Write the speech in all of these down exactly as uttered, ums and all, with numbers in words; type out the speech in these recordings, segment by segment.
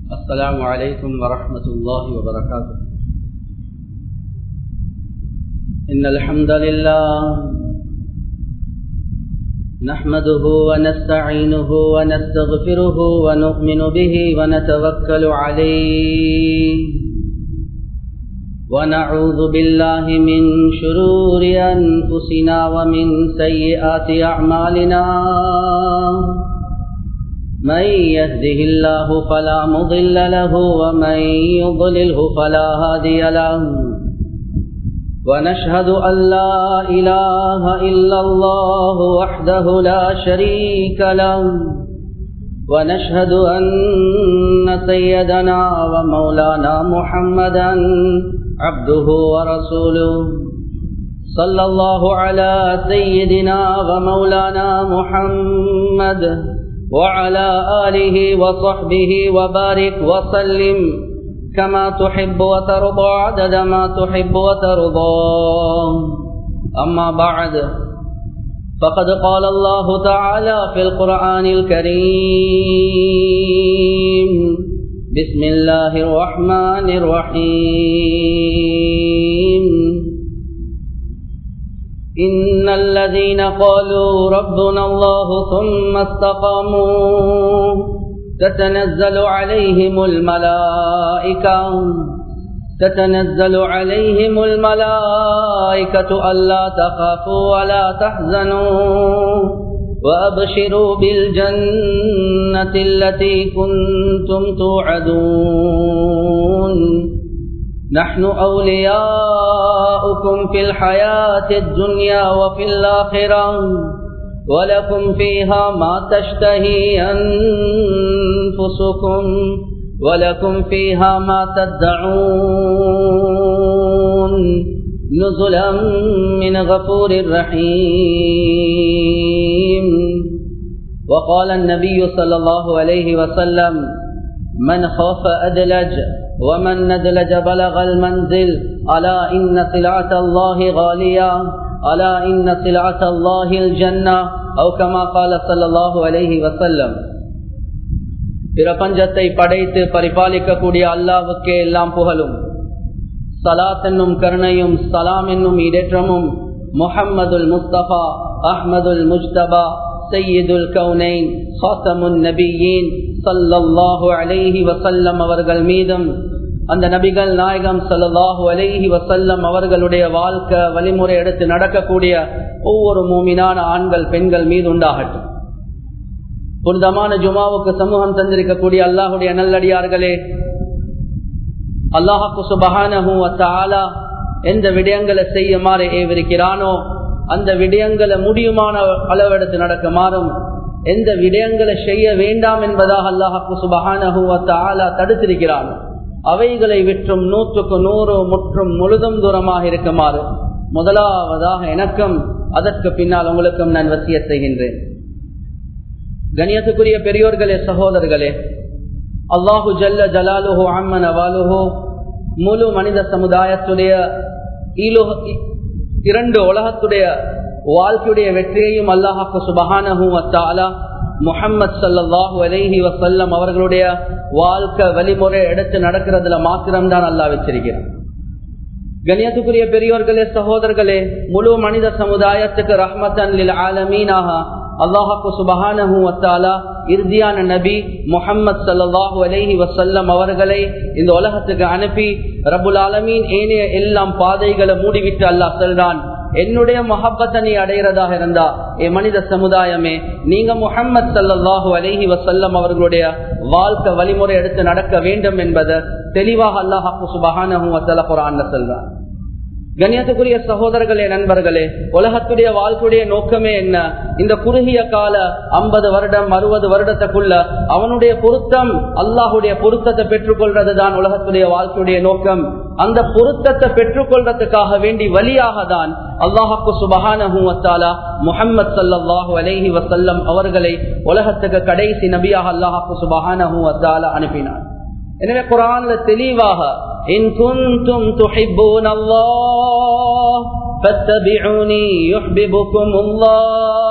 السلام عليكم ورحمة الله وبركاته. إن الحمد لله نحمده ونستعينه ونستغفره ونؤمن به ونتوكل عليه ونعوذ بالله من شرور أنفسنا ومن سيئات أعمالنا. من يهده الله فلا مضل له ومن يضلله فلا هادي له. ونشهد أن لا إله إلا الله وحده لا شريك له. ونشهد أن سيدنا ومولانا محمدا عبده ورسوله. صلى الله على سيدنا ومولانا محمد وعلى آله وصحبه وبارك وسلم كما تحب وترضى عدد ما تحب وترضى. أما بعد فقد قال الله تعالى في القرآن الكريم: بسم الله الرحمن الرحيم. إن الذين قالوا ربنا الله ثم استقاموا تتنزل عليهم الملائكة تتنزل عليهم الملائكة ألا تخافوا ولا تحزنوا وأبشروا بالجنة التي كنتم توعدون. نحن أولياؤكم في الحياة الدنيا وفي الآخرة ولكم فيها ما تشتهي أنفسكم ولكم فيها ما تدعون نزلا من غفور رحيم. وقال النبي صلى الله عليه وسلم: من خاف أدلج ومن ندلج بلغ المنزل. ألا إن سلعة الله غالية ألا إن سلعة الله الجنة أو كما قال صلى الله عليه وسلم. பிரபஞ்சத்தை படைத்து பரிபாலிக்கக்கூடிய அல்லாஹ்வுக்கே எல்லாம் புகழும். ஸலாத் என்னும் கருணையும் சலாம் என்னும் இடேற்றமும் முஹம்மதுல் முஸ்தபா அஹ்மதுல் முஜ்தபா சய்யிதுல் கௌனைன் ஹாத்தமுன் நபியீன் ஸல்லல்லாஹு அலைஹி வஸல்லம் அவர்கள் மீதும், அந்த நபிகள் நாயகம் ஸல்லல்லாஹு அலைஹி வஸல்லம் அவர்களுடைய வாழ்க்கை வழிமுறை எடுத்து நடக்கக்கூடிய ஒவ்வொரு மூமினான ஆண்கள் பெண்கள் மீது உண்டாகட்டும். புனிதமான ஜுமாவுக்கு சமூகம் தந்திருக்கக்கூடிய அல்லாஹுடைய நல்லடியார்களே, அல்லாஹ் சுப்ஹானஹு வ தஆலா எந்த விடயங்களை செய்யுமாறு ஏவிருக்கிறானோ அந்த விடயங்களை முடியுமான அளவெடுத்து நடக்குமாறும், எந்த விடயங்களை செய்ய வேண்டாம் என்பதாக அல்லாஹ் சுப்ஹானஹு வ தஆலா தடுத்திருக்கிறானோ அவைகளை விற்றும் நூற்றுக்கு நூறு முற்றும் முழுதும் தூரமாக இருக்குமாறு முதலாவதாக எனக்கும் அதற்கு பின்னால் உங்களுக்கும் நான் வசியத் செய்கின்றேன். கண்ணியத்துக்குரிய பெரியோர்களே, சகோதரர்களே, அல்லாஹு ஜல்ல ஜலாலுஹு அம்ம நவாலுஹு முழு மனித சமுதாயத்துடைய இரண்டு உலகத்துடைய வாழ்க்கையுடைய வெற்றியையும் அல்லாஹ் சுப்ஹானஹு வ தஆலா முஹம்மது ஸல்லல்லாஹு அலைஹி வஸல்லம் அவர்களுடைய வாழ்க்கை வழிமுறை எடுத்து நடக்கிறதுல மாத்திரம்தான் அல்லாஹ் வச்சிருக்கிறார். கண்ணியத்துக்குரிய பெரியோர்களே, சகோதரர்களே, முழு மனித சமுதாயத்துக்கு ரஹ்மத்தன் லில் ஆலமீனாக அல்லாஹ் சுப்ஹானஹு வ தஆலா இறுதியான நபி முஹம்மது ஸல்லல்லாஹு அலைஹி வஸல்லம் அவர்களை இந்த உலகத்துக்கு அனுப்பி ரப்புல் ஆலமீன் ஏனைய எல்லாம் பாதைகளை மூடிவிட்டு அல்லாஹ் சொல்றான், என்னுடைய மஹப்பத்தை நீ அடைகிறதாக இருந்தா என் மனித சமுதாயமே நீங்க முஹம்மது ஸல்லல்லாஹு அலைஹி வஸல்லம் அவர்களுடைய வாழ்க்கை வழிமுறை எடுத்து நடக்க வேண்டும் என்பதை தெளிவாக அல்லாஹ் சுப்ஹானஹு வ தஆலா குர்ஆன்ல சொல்றான். கண்ணியத்துக்குரிய சகோதரர்களே, நண்பர்களே, உலகத்துடைய வாழ்க்கையுடைய நோக்கமே என்ன? இந்த குறுகிய கால ஐம்பது வருடம் அறுபது வருடத்துக்குள்ள அவனுடைய பொருத்தம், அல்லாஹுடைய பொருத்தத்தை பெற்றுக்கொள்றது தான் உலகத்துடைய வாழ்க்கையுடைய நோக்கம். அந்த பொருத்தத்தை பெற்றுக்கொள்றதுக்காக வேண்டி வழியாக தான் அல்லாஹ் சுப்ஹானஹு வ தஆலா முஹம்மது ஸல்லல்லாஹு அலைஹி வஸல்லம் அவர்களை உலகத்துக்கு கடைசி நபியாக அல்லாஹ் சுப்ஹானஹு வ தஆலா அனுப்பினார். எனவே குர்ஆன்ல தெளிவாக இன் குன்தும் துஹிப்பூனல்லாஹ் ஃபத்தபிஊனி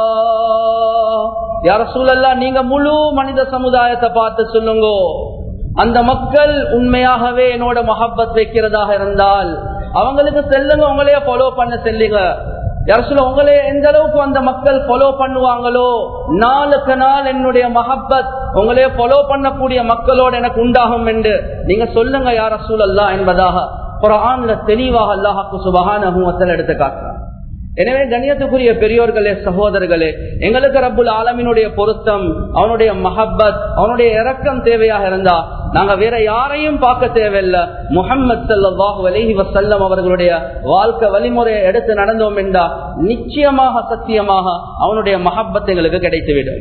யுஹ்பிபுகுமுல்லாஹ். யா ரசூலல்லாஹ், நீங்க முழு மனித சமுதாயத்தை பார்த்து சொல்லுங்க, அந்த மக்கள் உண்மையாகவே என்னோட மஹப்பத் வைக்கிறதாக இருந்தால் அவங்களுக்கு செல்லுங்க, உங்களையே ஃபாலோ பண்ண செல்லுங்க. யாரசுல உங்களே எந்த அளவுக்கு அந்த மக்கள் ஃபாலோ பண்ணுவாங்களோ நாளுக்கு நாள் என்னுடைய மஹப்பத் உங்களே ஃபாலோ பண்ணக்கூடிய மக்களோட எனக்கு உண்டாகும் என்று நீங்க சொல்லுங்க யா ரசூலல்லாஹ் என்பதாக குர்ஆன்ல தெளிவாக அல்லாஹ் சுப்ஹானஹு வ தஆலா எடுத்து காட்டுறார். எனவே கண்ணியத்துக்குரிய பெரியோர்களே, சகோதரர்களே, எங்களுக்கு ரப்புல் ஆலமீனுடைய பொருத்தம், அவனுடைய மஹப்பத், அவனுடைய இரக்கம் தேவையாக இருந்தா நாங்க வேற யாரையும் பார்க்க தேவையில்லை. முஹம்மது ஸல்லல்லாஹு அலைஹி வஸல்லம் அவர்களுடைய வாழ்க்கை வழிமுறையை எடுத்து நடந்தோம் என்றா நிச்சயமாக சத்தியமாக அவனுடைய மஹப்பத் எங்களுக்கு கிடைத்துவிடும்.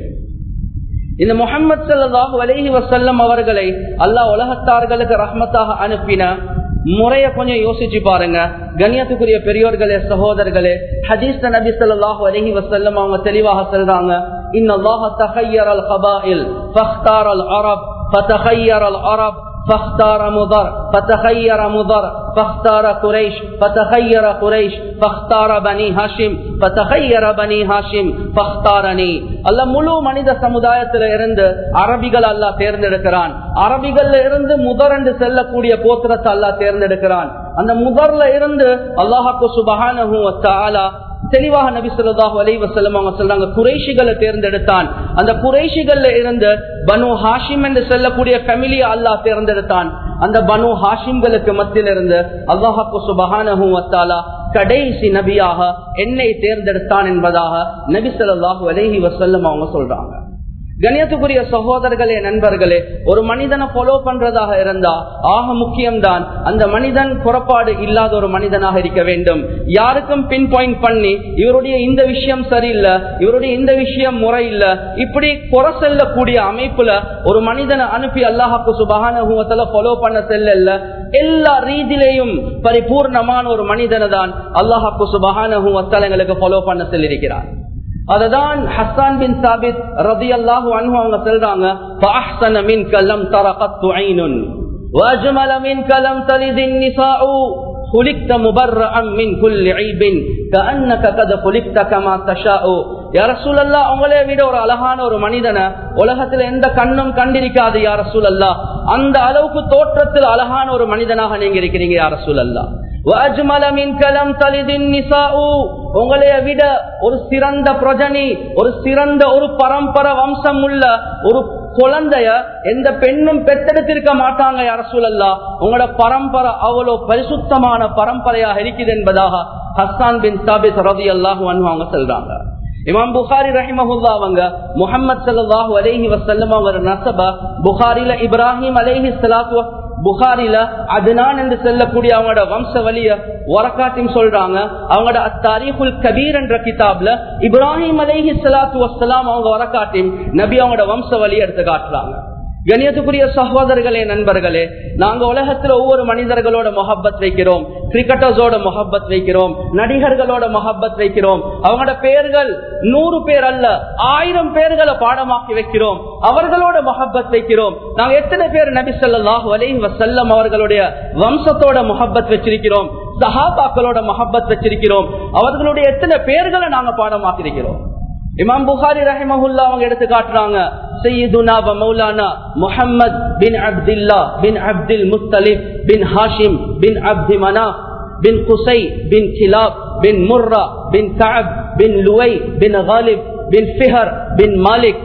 இந்த முஹம்மது ஸல்லல்லாஹு அலைஹி வஸல்லம் அவர்களை அல்லாஹ் உலகத்தார்களுக்கு ரஹ்மத்தாக அனுப்பின முறைய கொஞ்சம் யோசிச்சு பாருங்க. கண்ணியத்துக்குரிய பெரியோர்களே, சகோதரர்களே, ஹதீஸ்ல நபி ஸல்லல்லாஹு அலைஹி வஸல்லம் அவங்க தெளிவாக சொல்றாங்க, இன்னல்லாஹ தஹய்யரல் கபாயில் ஃபக்தாரல் அரப் ஃபதஹய்யரல் அரப் فاختار مضر فتخير مضر فاختار قريش فتخير قريش فاختار بني هاشم فتخير بني هاشم فاختارني. அல்லாஹ் முழு மனித சமுதாயத்தில இருந்து அரபிகள் அல்லாஹ் தேர்ந்தெடுக்கிறான். அரபிகள்ல இருந்து முதர் என்று செல்லக்கூடிய கோத்திரத்தை அல்லாஹ் தேர்ந்தெடுக்கிறான். அந்த முதர்ல இருந்து அல்லாஹ் சுப்ஹானஹு வ தஆலா தெளிவாக நபி ஸல்லல்லாஹு அலைஹி வஸல்லம் அவங்க சொல்றாங்க, குறைஷிகளை தேர்ந்தெடுத்தான். அந்த குறைஷிகள்ல இருந்து பனு ஹாஷிம் என்று சொல்லக்கூடிய ஃபேமிலியை அல்லாஹ் தேர்ந்தெடுத்தான். அந்த பனு ஹாஷிம்களுக்கு மத்தியில் இருந்து அல்லாஹ் சுப்ஹானஹு வ தஆலா கடைசி நபியாக என்னை தேர்ந்தெடுத்தான் என்பதாக நபி ஸல்லல்லாஹு அலைஹி வஸல்லம் அவங்க சொல்றாங்க. கண்ணியத்துக்குரிய சகோதரர்களே, நண்பர்களே, ஒரு மனிதனை ஃபாலோ பண்றதாக இருந்தா ஆக முக்கியம்தான் அந்த மனிதன் புறப்பாடு இல்லாத ஒரு மனிதனாக இருக்க வேண்டும். யாருக்கும் பின் பாயிண்ட் பண்ணி இவருடைய இந்த விஷயம் சரியில்லை, இவருடைய இந்த விஷயம் முறை இல்ல, இப்படி குறை செல்லக்கூடிய அமைப்புல ஒரு மனிதனை அனுப்பி அல்லாஹ் சுப்ஹானஹு வ தஆலா ஃபாலோ பண்ண செல்ல எல்லா ரீதியிலையும் பரிபூர்ணமான ஒரு மனிதனை தான் அல்லாஹ் சுப்ஹானஹு வ தஆலா எங்களுக்கு ஃபாலோ பண்ண சொல்லியிருக்கிறார். அததான் ஹஸ்ஸான் பின் சாபித் ரலியல்லாஹு அன்ஹு அவங்க சொல்றாங்க, ஃபஅஹ்ஸன மின்க லம் தரகத்து ஐனுன் வஅஜ்மல மின்க லம் தலிதின் நிசாஉ خلقت مبرئا من كل عيب كأنك قد خلقت كما تشاء. யா ரசூலல்லாஹ், உங்களே விட ஒரு அழகான ஒரு மனிதனை உலகத்துல எந்த கண்ணும் கண்டிருக்காது யா ரசூலல்லாஹ். அந்த அளவுக்கு தோற்றத்தில் அழகான ஒரு மனிதனாக நீங்க இருக்கிறீங்க யா ரசூலல்லாஹ். وَأَجْمَلَ مِنْكَ لَمْ تَلِدِ النِّسَاءُ, உங்களைய விட ஒரு சிறந்த பிரஜனி, ஒரு சிறந்த ஒரு பரம்பரை வம்சம் உள்ள ஒரு குழந்தைய எந்த பெண்ணும் பெற்றெடுத்திருக்க மாட்டாங்க யா ரசூலல்லாஹ். உங்களோட பரம்பரை அவ்வளவு பரிசுத்தமான பரம்பரையாக இருக்குது என்பதாக ஹஸ்ஸான் பின் சாபித் ரலியல்லாஹு அன்ஹு அவங்க சொல்றாங்க. இமாம் புகாரி ரஹிமஹுல்லாஹ் அவங்க முஹம்மது ஸல்லல்லாஹு அலைஹி வஸல்லம் அவங்க நஸப புகாரில இப்ராஹிம் அலைஹி ஸலாத்து புகாரில அத்னான் என்று சொல்லக்கூடிய அவங்களோட வம்ச வழிய வரகாட்டிம் சொல்றாங்க. அவங்களோட அத்தாரீகுல் கபீர் என்ற கிதாப்ல இப்ராஹிம் அலைஹி ஸலாத்து வஸ்ஸலாம் அவங்க வரகாட்டிம் நபி அவங்களோட வம்ச வழியை எடுத்து காட்டுறாங்க. கண்ணியத்துக்குரிய சகோதரர்களே, நண்பர்களே, நாங்க உலகத்துல ஒவ்வொரு மனிதர்களோட மொஹப்பத் வைக்கிறோம், கிரிக்கெட்டர்ஸோட மொஹப்பத் வைக்கிறோம், நடிகர்களோட மொஹப்பத் வைக்கிறோம். அவங்களோட பெயர்கள் நூறு பேர் அல்ல ஆயிரம் பேர்களை பாடமாக்கி வைக்கிறோம், அவர்களோட மொஹப்பத் வைக்கிறோம். நாங்க எத்தனை பேர் நபி ஸல்லல்லாஹு அலைஹி வஸல்லம் அவர்களுடைய வம்சத்தோட மொஹப்பத் வச்சிருக்கிறோம், சஹாபாக்களோட மொஹப்பத் வச்சிருக்கிறோம், அவர்களுடைய எத்தனை பேர்களை நாங்க பாடமாக்கி இருக்கிறோம். இமாம் புகாரி ரஹிமஹுல்லாஹ் அவங்க எடுத்து காட்டுறாங்க, சையதுனா வ மௌலானா Muhammad bin Abdullah bin Abdul Muttalib bin Hashim bin Abd Manaf bin Qusai bin Kilab bin Murrah bin Ka'b bin Luayy bin Ghalib bin Fihr bin Malik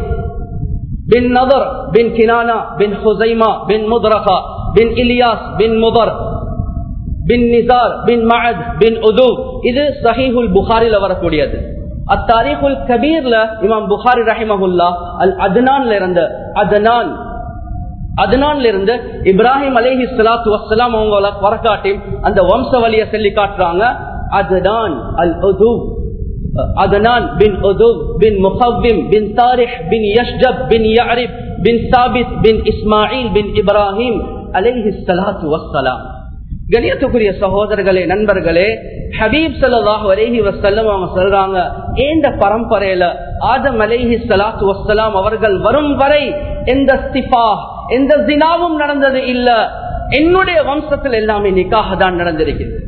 bin Nadr bin Kinanah bin Khuzaimah bin Mudrikah bin Ilyas bin Mudar bin Nizar bin Ma'ad bin உதூப். இது ஸஹீஹுல் புகாரில வரக்கூடியது. அத்தாரீகுல் கபீர்ல இமாம் புகாரி ரஹிமஹுல்லாஹ் அல் அத்னான்ல இருந்து Adnan அத்னான்ல இருந்து இப்ராஹிம் அலைஹி ஸலாத்து வஸ்ஸலாம் அவங்க வரகாட்டி அந்த வம்ச வழியை சொல்லி காட்டுறாங்க. அத்னான் அல் உதூப், அத்னான் பின் உதூப் பின் முகவ்விம் பின் தாரிஹ் பின் யஷ்ஜப் பின் யஅரிப் பின் சாபித் பின் இஸ்மாயில் பின் இப்ராஹிம் அலைஹி ஸலாத்து வஸ்ஸலாம். கண்ணியத்துக்குரிய சகோதரர்களே, நண்பர்களே, ஹபீப் ஸல்லல்லாஹு அலைஹி வஸல்லம் அவங்க சொல்றாங்க, இந்த பரம்பரையில ஆதம் அலைஹி ஸலாத்து வஸ்ஸலாம் அவர்கள் வரும் வரை எந்த இஸ்திஃபா எந்த ஜினாவும் நடந்தது இல்ல. என்னுடைய வம்சத்தில் எல்லாமே நிக்காஹ் தான் நடந்திருக்கிறது.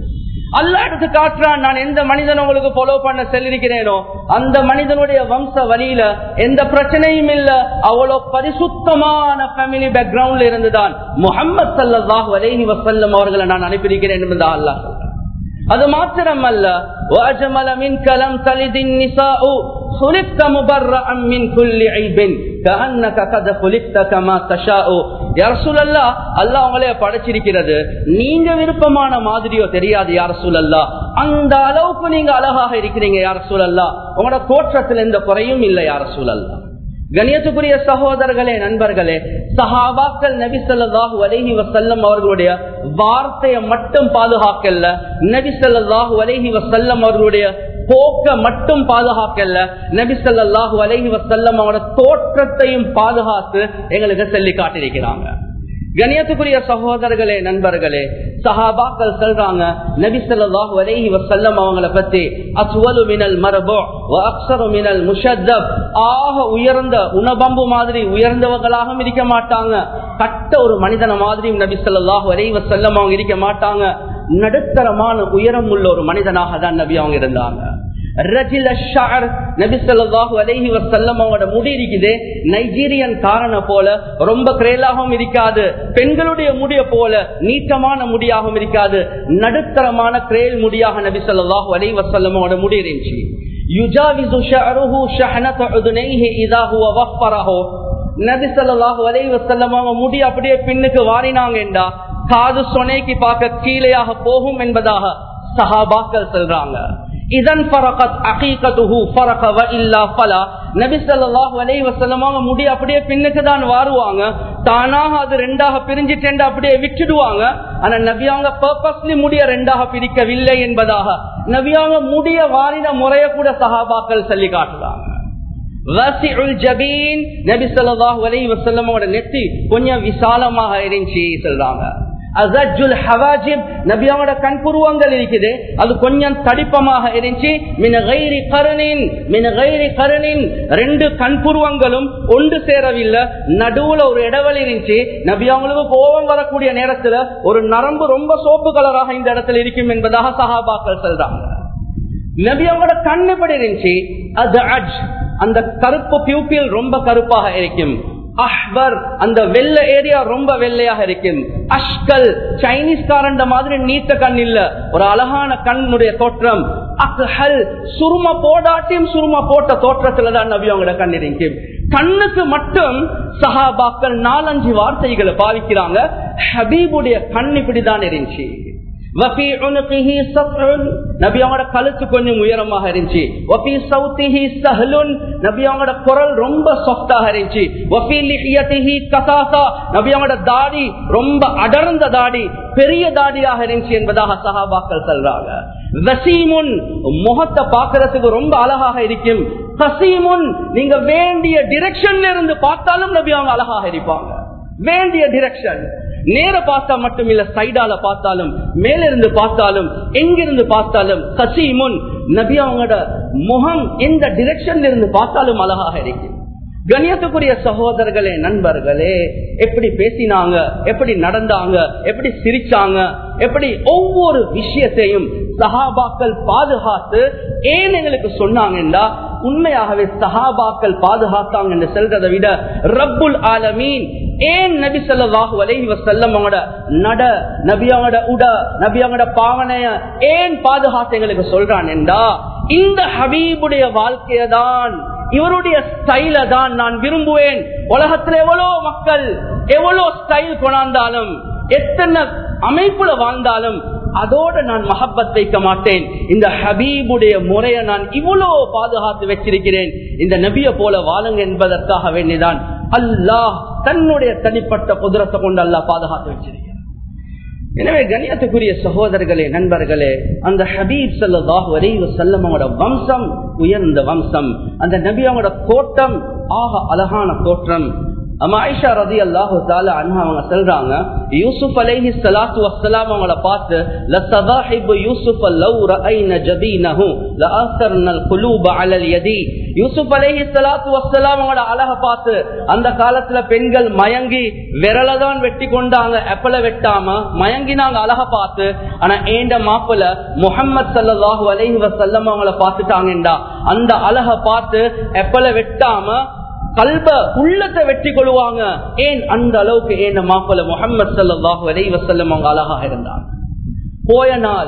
அல்லாஹ் எடுத்து காட்டுறான், நான் எந்த மனிதன் உங்களுக்கு ஃபாலோ பண்ண சொல்லிருக்கிறேனோ அந்த மனிதனுடைய வம்ச வழியில எந்த பிரச்சனையும் இல்ல, அவ்வளவு பரிசுத்தமான ஃபேமிலி பேக்ரவுண்ட்ல இருந்துதான் முஹம்மது ஸல்லல்லாஹு அலைஹி வஸல்லம் அவர்களை நான் அனுப்பியிருக்கிறேன் என்று அல்லாஹ் சொல்றான். அது மாத்திரமல்ல, وَأَجْمَلَ مِنْكَ لَمْ تَلِدِ النِّسَاءُ خُلِقْتَ مُبَرَّأً مِنْ كُلِّ عَيْبٍ كَأَنَّكَ قَدْ خُلِقْتَ كَمَا تَشَاءُ. யா ரசூலல்லாஹ், அல்லாஹ் உங்களை படைச்சிருக்கிறது நீங்க விருப்பமான மாதிரியோ தெரியாது யா ரசூலல்லாஹ், அந்த அளவுக்கு நீங்க அழகாக இருக்கிறீங்க யா ரசூலல்லாஹ், உங்களோட தோற்றத்தில் எந்த குறையும் இல்லை யா ரசூலல்லாஹ். கண்ணியத்துக்குரிய சகோதரர்களே, நண்பர்களே, சஹாபாக்கள் நபி ஸல்லல்லாஹு அலைஹி வஸல்லம் அவர்களுடைய வார்த்தையை மட்டும் பாதுகாக்கல, நபி ஸல்லல்லாஹு அலைஹி வஸல்லம் அவர்களுடைய போக்க மட்டும் பாதுகாக்கல, நபி ஸல்லல்லாஹு அலைஹி வஸல்லம் அவருடைய தோற்றத்தையும் பாதுகாத்து எங்களுக்கு சொல்லி காட்டியிருக்கிறாங்க. கண்ணியத்துக்குரிய சகோதரர்களே, நண்பர்களே, சஹாபாக்கள் சொல்றாங்க நபி ஸல்லல்லாஹு அலைஹி வஸல்லம் அவங்களை பத்தி, அஸ்வலு மினல் மர்பு வ அக்ஸரு மினல் முஷத்தப், ஆக உயர்ந்த உணபம்பு மாதிரி உயர்ந்தவர்களாகவும் இருக்க மாட்டாங்க, கட்ட ஒரு மனிதன மாதிரியும் நபி ஸல்லல்லாஹு அலைஹி வஸல்லம் அவங்க இருக்க மாட்டாங்க, நடுத்தரமான உயரம் உள்ள ஒரு மனிதனாக தான் நபி அவங்க இருந்தாங்க. நபி ஸல்லல்லாஹு அலைஹி வஸல்லம் அவங்களோட முடி இருக்குது நைஜீரியன் காரனை போல ரொம்ப கிரேலாகவும் இருக்காது, பெண்களுடைய முடிய போல நீட்டமான முடியாகவும் இருக்காது, நடுத்தரமான கிரேல் முடியாக நபி ஸல்லல்லாஹு அலைஹி வஸல்லம் அவங்களோட முடி இருந்துச்சு. யுஜாவிசு ஷஅருஹு ஷஹனத உதுனைஹி இதா ஹுவ வஃபரஹு. நபி ஸல்லல்லாஹு அலைஹி வஸல்லம் அவங்க முடி அப்படியே பின்னுக்கு வாரினாங்கடா காது சொனைக்கு பார்க்க கீழேயாக போகும் என்பதாக சஹாபாக்கள் சொல்றாங்க. இதன் ஃபரகத் அகீகத்துஹு ஃபரக வ இல்லா ஃபலா. நபி ஸல்லல்லாஹு அலைஹி வஸல்லம் அவங்க முடி அப்படியே பின்னுக்கு தான் வாருவாங்க, தானாக அது ரெண்டாக பிரிஞ்சிட்டு அப்படியே விட்டுடுவாங்க. ஆனா நபி அவங்க பர்பஸ்லி முடிய ரெண்டாக பிரிக்கவில்லை என்பதாக நபி அவங்க முடிய வாரின முறைய கூட சஹாபாக்கள் சொல்லி காட்டுறாங்க. வசிஉல் ஜபீன், நபி ஸல்லல்லாஹு அலைஹி வஸல்லம் அவரோட நெத்தி கொஞ்சம் விசாலமாக இருந்துச்சு சொல்றாங்க. அஸஜுல் ஹவாஜிப், நபி அவரோட கண்புருவங்கள் இருக்குது அது கொஞ்சம் தடிப்பமாக இருந்துச்சு. மின் கைரி கரனின் மின் கைரி கரனின், ரெண்டு கண்புருவங்களும் ஒன்று சேரவில்லை, நடுவுல ஒரு இடவெளி இருந்துச்சு. நபி அவங்களுக்கு கோபம் வரக்கூடிய நேரத்துல ஒரு நரம்பு ரொம்ப சோப்பு கலராக இந்த இடத்துல இருக்கும் என்பதாக சஹாபாக்கள் சொல்றாங்க. நபி அவங்களோட கண் எப்படி இருந்துச்சு, அது அஜ், அந்த கருப்பு பியூப்பில் ரொம்ப கருப்பாக இருக்கும். அஹ்வர், அந்த வெள்ள ஏரியா ரொம்ப வெள்ளையாக இருக்கும். அஷ்கல், சைனீஸ் காரண்ட மாதிரி நீட்ட கண் இல்ல, ஒரு அழகான கண்ணுடைய தோற்றம். அக்ஹல், சுரும போடாட்டியும் சுரும போட்ட தோற்றத்துலதான் நபி அவங்களோட கண் இருக்கும். கண்ணுக்கு மட்டும் சஹாபாக்கள் நாலஞ்சு வார்த்தைகளை பாவிக்கிறாங்க. ஹபீபுடைய கண் இப்படிதான் இருந்துச்சு. நபி அவங்களோட கழுத்து கொஞ்சம் உயரமாக இருந்துச்சு. நபி அவங்களோட குரல் ரொம்ப சாஃப்டாக இருந்துச்சு. நபி அவங்களோட தாடி ரொம்ப அடர்ந்த தாடி, பெரிய தாடியாக இருந்துச்சு என்பதாக சஹாபாக்கள் சொல்றாங்க. வசீமுன், முகத்தை பார்க்கறதுக்கு ரொம்ப அழகாக இருக்கும். கசீமுன், நீங்க வேண்டிய டிரெக்ஷன்ல இருந்து பார்த்தாலும் நபி அவங்க அழகாக இருப்பாங்க. வேண்டிய டிரெக்ஷன், நேர பார்த்தா மட்டும் இல்ல, சைடால பார்த்தாலும் மேலிருந்து பார்த்தாலும் எங்கிருந்து பார்த்தாலும் கசீமுன், நபி அவங்களோட முகம் எந்த டிரெக்ஷன்ல இருந்து பார்த்தாலும் அழகாக இருக்கு. கண்ணியத்துக்குரிய சகோதரர்களே, நண்பர்களே, எப்படி பேசினாங்க, எப்படி நடந்தாங்க, எப்படி சிரிச்சாங்க, எப்படி ஒவ்வொரு விஷயத்தையும் சஹாபாக்கள் பாதுகாத்து ஏன் எங்களுக்கு சொன்னாங்கன்னா, உண்மையாகவே சஹாபாக்கள் பாதுகாத்தாங்க என்று சொல்றதை விட ரப்புல் ஆலமீன் ஏன் நபி ஸல்லல்லாஹு அலைஹி வஸல்லம் அவங்களோட நட, நபி அவங்களோட உட, நபி அவங்களோட பாவனைய ஏன் பாதுகாத்து எங்களுக்கு சொல்றான் என்றா, இந்த ஹபீபுடைய வாழ்க்கையதான், இவருடைய ஸ்டைல தான் நான் விரும்புவேன். உலகத்துல எவ்வளவு மக்கள் எவ்வளவு ஸ்டைல் கொண்டாந்தாலும், எத்தனை அமைப்புல வாழ்ந்தாலும் அதோட நான் மஹப்பத் வைக்க மாட்டேன். இந்த ஹபீபுடைய முறையை நான் இவ்வளவு பாதுகாத்து வச்சிருக்கிறேன். இந்த நபிய போல வாழுங்க என்பதற்காக வேண்டிதான் அல்லாஹ் தன்னுடைய தனிப்பட்ட குதிரத்தை கொண்டு அல்லாஹ் பாதுகாத்து வச்சிருக்கிறார். எனவே கண்ணியத்துக்குரிய சகோதரர்களே, நண்பர்களே, அந்த ஹபீப் ஸல்லல்லாஹு அலைஹி வஸல்லம் அவரோட வம்சம் உயர்ந்த வம்சம். அந்த நபி அவங்களோட தோட்டம் ஆக அழகான தோற்றம். ஆயிஷா ரலியல்லாஹு தஆலா அன்ஹா அவங்க சொல்றாங்க, யூசுப் அலைஹி ஸலாத்து வஸ்ஸலாம் அவங்கள பார்த்து லஸவாஹிபு யூசுஃப லவ் ரஅய்ன ஜபீனஹு லஅஸர்னல் குலூப அலல் யதி. யூசுப் அலைஹி ஸலாத்து வஸ்ஸலாம் அவங்களோட அழக பார்த்து அந்த காலத்துல பெண்கள் மயங்கி விரல தான் வெட்டி கொண்டாங்க, எப்பல வெட்டாம மயங்கினாங்க அழக பார்த்து. ஆனா ஏண்ட மாப்பிள்ள முஹம்மது ஸல்லல்லாஹு அலைஹி வஸல்லம் அவங்கள பார்த்துட்டாங்கடா, அந்த அழக பார்த்து எப்பல வெட்டாம கல்ப உள்ளத்தை வெட்டி கொள்வாங்க. ஏன் அந்த அளவுக்கு ஏன் மாப்பிள்ள முஹம்மது ஸல்லல்லாஹு அலைஹி வஸல்லம் அவங்க அழகாக இருந்தாங்க. போய நாள்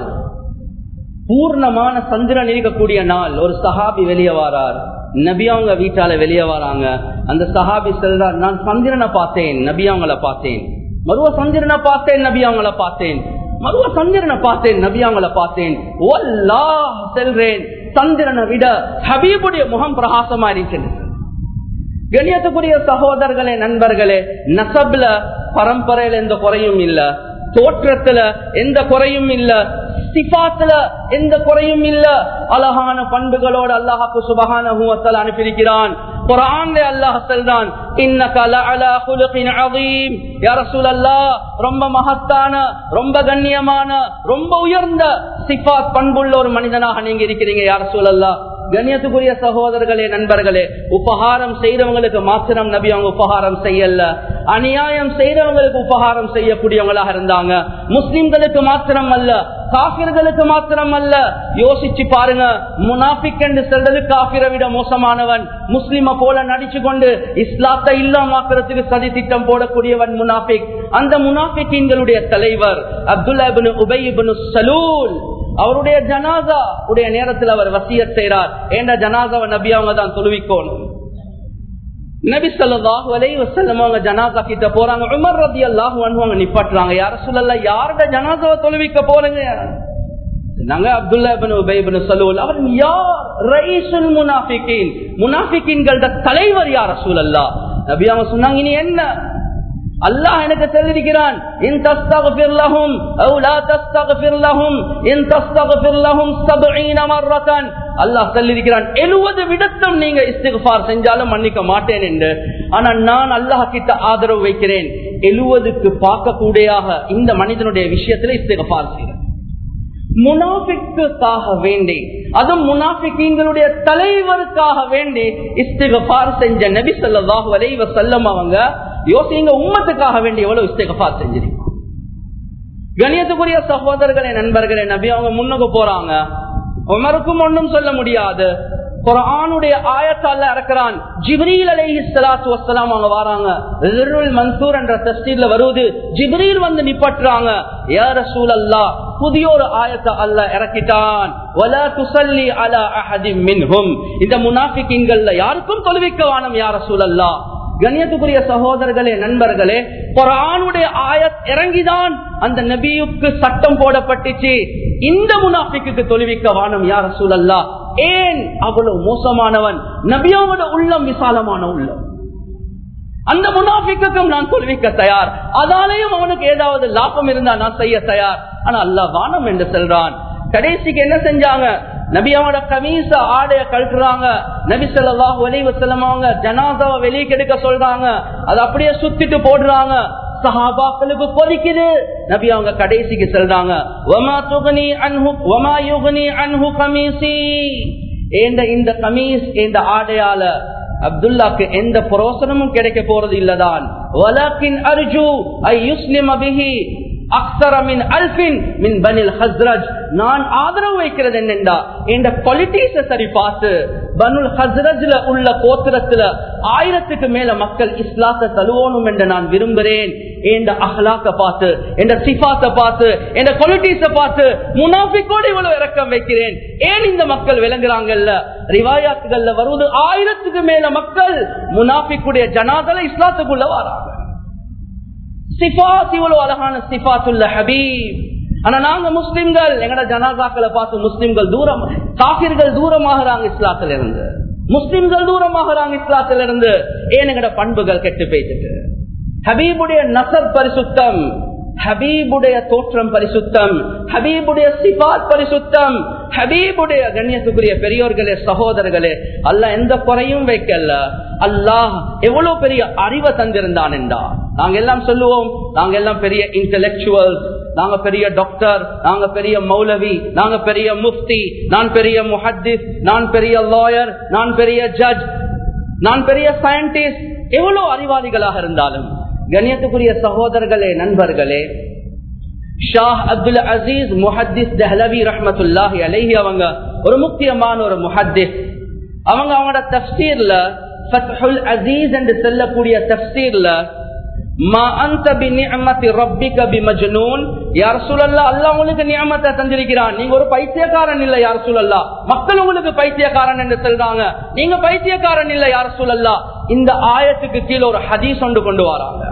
பூர்ணமான சந்திரன் இருக்கக்கூடிய நாள், ஒரு சஹாபி வெளியே வாரார், நபி அவங்க வீட்டால வெளியே வராங்க. அந்த சஹாபி சொல்றார், நான் சந்திரனை பார்த்தேன், நபி அவங்கள பார்த்தேன். மறுவ சந்திரனை பார்த்தேன், நபி அவங்கள பார்த்தேன். மறுவ சந்திரனை பார்த்தேன், நபி அவங்கள பார்த்தேன். வல்லாஹ் செல்றேன், சந்திரனை விட ஹபீபுடைய முகம் பிரகாசமா இருக்கிறது. கண்ணியத்துக்குரிய சகோதரர்களே, நண்பர்களே, நசப்ல பரம்பரையில எந்த குறையும் இல்ல, தோற்றத்துல எந்த குறையும் இல்ல, சிஃபாத்துல எந்த குறையும் இல்ல. அழகான பண்புகளோடு அல்லாஹ்வுக்கு சுப்ஹானஹு வ தஆலா அனுப்பியிருக்கிறான். குர்ஆன்ல அல்லாஹ் சொல்றான், இன்னக லஅலா குலுகின் அதீம். யா ரசூலல்லாஹ், ரொம்ப மகத்தான, ரொம்ப கண்ணியமான, ரொம்ப உயர்ந்த சிஃபாத் பண்புள்ள ஒரு மனிதனாக நீங்க இருக்கிறீங்க யா ரசூலல்லாஹ். கண்ணியத்துக்குரிய சகோதரர்களே, நண்பர்களே, உபகாரம் செய்யறவங்களுக்கு மாத்திரம் நபி அவங்க உபகாரம் செய்யல, அநியாயம் செய்யறவங்களுக்கு உபகாரம் செய்யக்கூடியவங்களாக இருந்தாங்க. முஸ்லிம்களுக்கு மாத்திரம் அல்ல, காபிர்களுக்கு மாத்திரம் அல்ல. யோசிச்சு பாருங்க, முனாஃபிக் என்று சொல்றது காபிரை விட மோசமானவன். முஸ்லிம போல நடிச்சு கொண்டு இஸ்லாத்தை இல்லாமக்கிறதுக்கு சதி திட்டம் போடக்கூடியவன் முனாஃபிக். அந்த முனாஃபிக்கின்களுடைய தலைவர் அப்துல்லா இப்னு உபை இப்னு சலூல், அவருடைய ஜனாசா உடைய நேரத்தில் அவர் வசியத் செய்றார், என்ற ஜனாசாவை நபி அவங்க தான் தொழுவிக்கோணும். நபி ஸல்லல்லாஹு அலைஹி வஸல்லம் அவங்க ஜனாசா கிட்ட போறாங்க. உமர் ரலியல்லாஹு அன்ஹு அவங்க நிப்பாட்டுறாங்க, யா ரசூலல்லாஹ், யாரோட ஜனாசாவை தொழுவிக்க போறீங்க? நாங்க அப்துல்லா இப்னு உபை இப்னு சலூல். அவர் யார்? ரயீசுல் முனாஃபிகீன், முனாஃபிகீன்களோட தலைவர் யா ரசூலல்லாஹ். நபி அவங்க சொன்னாங்க, இனி என்ன? அல்லாஹ் எனக்கு சொல்லிருக்கிறான், இன் தஸ்தக்ஃபிர் லஹும் அவ் லா தஸ்தக்ஃபிர் லஹும் இன் தஸ்தக்ஃபிர் லஹும் சப்ஈன மர்ரதன். அல்லாஹ் சொல்லிருக்கிறான், எழுபது விடத்தம் நீங்க இஸ்திக்ஃபார் செஞ்சாலும் மன்னிக்க மாட்டேன் என்று. ஆனா நான் அல்லாஹ் கிட்ட ஆதரவு வைக்கிறேன், எழுபதுக்கு பார்க்கக்கூடியாக இந்த மனிதனுடைய விஷயத்துல இஸ்திக்ஃபார் செய்யறேன். முனாஃபிக்குக்காக வேண்டி, அதுவும் முனாஃபிக்கீன்களுடைய தலைவருக்காக வேண்டி இஸ்திக்ஃபார் செஞ்ச நபி ஸல்லல்லாஹு அலைஹி வஸல்லம் அவங்க யோசிங்க, உம்மத்துக்காக வேண்டி எவ்வளவு இஸ்திக்ஃபார் செஞ்சிருக்கோம். கண்ணியத்துக்குரிய சகோதரர்களே, நண்பர்களே, நபி அவங்க முன்னுக்கு போறாங்க. உமருக்கும் ஒன்றும் சொல்ல முடியாது. குர்ஆனுடைய ஆயத்தால இறக்குறான். ஜிப்ரீல் அலைஹிஸ்ஸலாத்து வஸ்ஸலாம் அவங்க வராங்க. ஸிர்ருல் மன்சூர் என்ற தஃசீர்ல வருது, ஜிப்ரீல் வந்து நிப்பாட்டுறாங்க. யா ரசூலல்லாஹ், புதிய ஒரு ஆயத்தை அல்லாஹ் இறக்கிட்டான். வலா துஸல்லி அலா அஹதின் மின்ஹும். இந்த முனாஃபிகீன்கள்ல யாருக்கும் தொழுவிக்க வேணாம் யா ரசூலல்லாஹ். கண்ணியத்துக்குரிய சகோதரர்களே, நண்பர்களே, குர்ஆனுடைய ஆயத் இறங்கிதான் அந்த நபியுக்கு சட்டம் போடப்பட்டுச்சு, இந்த முனாஃபிக்கு தொழுவிக்க வானம் யா ரசூலல்லாஹ். ஏன்? அவ்வளவு மோசமானவன். நபியோட உள்ளம் விசாலமான உள்ளம். அந்த முனாஃபிக்கும் நான் தொழுவிக்க தயார், அதாலேயும் அவனுக்கு ஏதாவது லாபம் இருந்தா நான் செய்ய தயார். ஆனா அல்லாஹ் வானம் என்று சொல்றான். கடைசிக்கு என்ன செஞ்சாங்க? நபியோட கமீச ஆடைய கழட்டுறாங்க. நபி ஸல்லல்லாஹு அலைஹி வஸல்லம் அவங்க ஜனாசாவை வெளியே கெடுக்க சொல்றாங்க, அதை அப்படியே சுத்திட்டு போடுறாங்க. சஹாபாக்களுக்கு கொதிக்குது. நபி அவங்க கடைசிக்கு சொல்றாங்க, வமா துக்னி அன்ஹு வமா யுக்னி அன்ஹு கமீசி. இந்த இந்த கமீஸ் இந்த ஆடையால அப்துல்லாக்கு எந்த பிரயோசனமும் கிடைக்க போறது இல்லதான். வலக்கின் அர்ஜு ஐ யுஸ்லிம பிஹி அக்ஸர மின் அல்ஃபின் மின் பனில் ஹஸ்ரஜ். நான் ஆதரவு வைக்கிறது என்னென்றா, இந்த குவாலிட்டிஸை சரி பார்த்து பனுல் ஹஸ்ரஜ்ல உள்ள கோத்திரத்துல ஆயிரத்துக்கு மேல மக்கள் இஸ்லாத்தை தழுவணும் என்று நான் விரும்புகிறேன். இந்த அஹ்லாக்க பார்த்து, இந்த சிஃபாத்தை பார்த்து, இந்த குவாலிட்டிஸை பார்த்து முனாஃபிக்கோடு இவ்வளவு இறக்கம் வைக்கிறேன். ஏன் இந்த மக்கள் விளங்குறாங்கல்ல? ரிவாயாத்துகள்ல வருவது ஆயிரத்துக்கு மேல மக்கள் முனாஃபிக்குடைய ஜனாதல இஸ்லாத்துக்குள்ள வராங்க. சிஃபாத் இவ்வளவு அழகான சிஃபாத்துல்ல ஹபீப். ஆனா நாங்க முஸ்லிம்கள் எங்கட ஜனாசாக்களை பார்த்து முஸ்லிம்கள் தூரம், காபிர்கள் தூரமாகறாங்க இஸ்லாத்துல இருந்து, முஸ்லிம்கள் தூரமாகறாங்க இஸ்லாத்துல இருந்து. ஏன்? எங்கட பண்புகள் கெட்டு போயிட்டு. ஹபீபுடைய நஸப் பரிசுத்தம், ஹபீபுடைய தோற்றம் பரிசுத்தம், ஹபீபுடைய சிஃபாத் பரிசுத்தம், ஹபீபுடைய கண்ணியத்துக்குரிய பெரியோர்களே, சகோதரர்களே, அல்லாஹ் எந்த குறையும் வைக்கல. அல்லாஹ் எவ்வளவு பெரிய அறிவை தந்திருந்தான் என்றா. நாங்க எல்லாம் சொல்லுவோம், நாங்க எல்லாம் பெரிய இன்டெலெக்சுவல், நாங்க பெரிய டாக்டர், நாங்க பெரிய மௌலவி, நாங்க பெரிய முஃப்தி, நான் பெரிய முஹத்திஸ், நான் பெரிய லாயர், நான் பெரிய ஜட்ஜ், நான் பெரிய சயின்டிஸ்ட். எவ்வளவு அறிவாளிகளாக இருந்தாலும் கண்ணியத்துக்குரிய சகோதரர்களே, நண்பர்களே, ஷாஹ் அப்துல் அசீஸ் முஹத்திஸ் தெஹ்லவி ரஹ்மத்துல்லாஹி அலைஹி அவங்க ஒரு முக்கியமான ஒரு முஹத்திஸ். அவங்க அவங்களோட தஃப்சீர்ல ஃபத்ஹுல் அசீஸ் என்று சொல்லக்கூடிய தஃப்சீர்ல மா அன்த பிநிஅமத்தி ரப்பிக பிமஜ்னூன், யா ரசூலல்லாஹ், அல்லாஹ் உங்களுக்கு நிஅமத்தை தந்திருக்கிறான், நீங்க ஒரு பைத்தியக்காரன் இல்ல யா ரசூலல்லாஹ். மக்கள் உங்களுக்கு பைத்தியக்காரன் என்று சொல்றாங்க, நீங்க பைத்தியக்காரன் இல்ல யா ரசூலல்லாஹ். இந்த ஆயத்துக்கு கீழே ஒரு ஹதீஸ் ஒன்று கொண்டு வராங்க.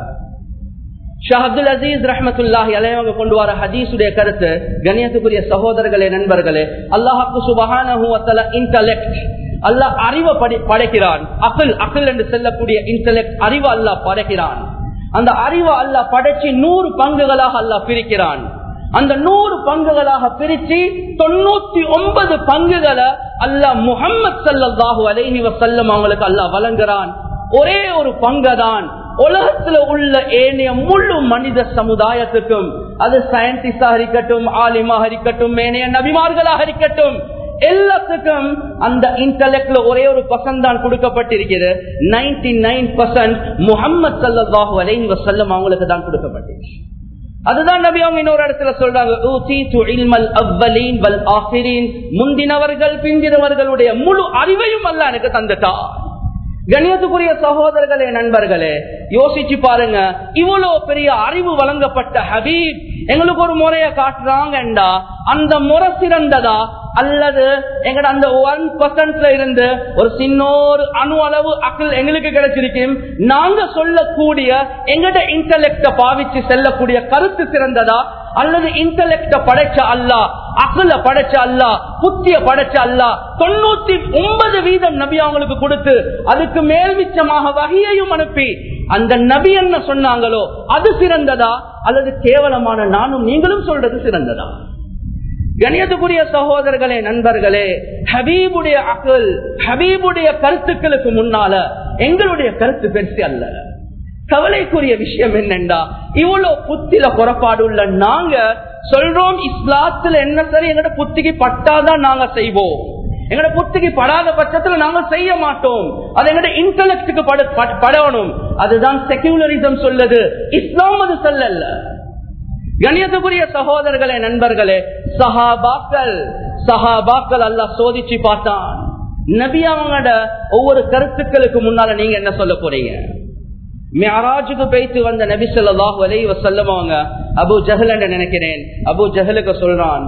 ஷாஹ் அப்துல் அசீஸ் ரஹ்மத்துல்லாஹி அலைஹி அவங்க கொண்டு வர ஹதீஸுடைய கருத்து, கண்ணியத்துக்குரிய சகோதரர்களே, நண்பர்களே, அல்லாஹ் சுப்ஹானஹு வ தஆலா இன்டெலெக்ட், அல்லாஹ் அறிவை படைக்கிறான். அகில் அகில் என்று சொல்லக்கூடிய இன்டெலெக்ட் அறிவை அல்லாஹ் படைக்கிறான். அந்த அறிவை அல்லாஹ் படைச்சு நூறு பங்குகளாக அல்லாஹ் பிரிக்கிறான். அந்த நூறு பங்குகளாக பிரிச்சு தொண்ணூத்தி ஒன்பது பங்குகளை அல்லாஹ் முஹம்மது ஸல்லல்லாஹு அலைஹி வஸல்லம் அவங்களுக்கு அல்லாஹ் வழங்குறான். ஒரே ஒரு பங்குதான் உலகத்துல உள்ள ஏனைய முழு மனித சமுதாயத்துக்கும், அது சயின்டிஸ்டா இருக்கட்டும், ஆலிமாக இருக்கட்டும், ஏனைய நபிமார்களாக இருக்கட்டும், எல்லாத்துக்கும் அந்த இன்டெலெக்ட்ல ஒரே ஒரு பர்சன்ட் தான் கொடுக்கப்பட்டிருக்கிறது. நைன்டி நைன் பர்சன்ட் முஹம்மது ஸல்லல்லாஹு அலைஹி வஸல்லம் அவங்களுக்கு தான் கொடுக்கப்பட்டிருக்கு. அதுதான் நபி அவங்க இன்னொரு இடத்துல சொல்றாங்க, ஊதீது இல்மல் அவ்வலீன் வல் ஆகிரீன், முந்தினவர்கள் பிந்தினவர்களுடைய முழு அறிவையும் அல்லாஹ் எனக்கு தந்துட்டான். கண்ணியத்துக்குரிய சகோதரர்களே, நண்பர்களே, யோசிச்சு பாருங்க, இவ்வளவு பெரிய அறிவு வழங்கப்பட்ட ஹபீப் எங்களுக்கு ஒரு முறைய காட்டுறாங்கண்டா, அந்த முறை சிறந்ததா அல்லது எங்கட அந்த ஒன் பர்சன்ட்ல இருந்து ஒரு சின்ன ஒரு அணு அளவு அக்கல் எங்களுக்கு கிடைச்சிருக்கும், நாங்க சொல்லக்கூடிய எங்கட இன்டெலெக்ட பாவிச்சு செல்லக்கூடிய கருத்து சிறந்ததா அல்லது இன்டெலெக்ட படைச்ச அல்லாஹ், அக்கல படைச்ச அல்லாஹ், புத்திய படைச்ச அல்லாஹ் தொண்ணூத்தி ஒன்பது வீதம் நபி அவங்களுக்கு கொடுத்து அதுக்கு மேல் மிச்சமாக வகையையும் அனுப்பி அந்த நபி என்ன சொன்னாங்களோ அது சிறந்ததா அல்லது கேவலமான நானும் நீங்களும் சொல்றது சிறந்ததா? கண்ணியத்துக்குரிய சகோதரர்களே, நண்பர்களே, ஹபீபுடைய அகல், ஹபீபுடைய கருத்துக்களுக்கு முன்னால எங்களுடைய கருத்து பெருசு அல்ல. கவலைக்குரிய விஷயம் என்னண்டா, இவ்வளவு புத்தில குறைபாடு உள்ள நாங்க சொல்றோம் இஸ்லாத்துல என்ன சரி எங்கட புத்திக்கு பட்டாதான் நாங்க செய்வோம், எங்கட புத்திக்கு படாத பட்சத்துல நாங்க செய்ய மாட்டோம், அது எங்கட இன்டெலெக்டுக்கு படணும். அதுதான் செக்யூலரிசம் சொல்லுது, இஸ்லாம் அது சொல்லல. கண்ணியத்துக்குரிய சகோதரர்களே, நண்பர்களே, சஹாபாக்கள் சஹாபாக்கள் அல்லாஹ் சோதிச்சு பார்த்தான். நபி அவங்களோட ஒவ்வொரு கருத்துக்களுக்கு முன்னால நீங்க என்ன சொல்ல போறீங்க? மிஅராஜுக்கு போயிட்டு வந்த நபி ஸல்லல்லாஹு அலைஹி வஸல்லம் அவங்க அபூ ஜஹல் என்று நினைக்கிறேன், அபூ ஜஹலுக்கு சொல்றான்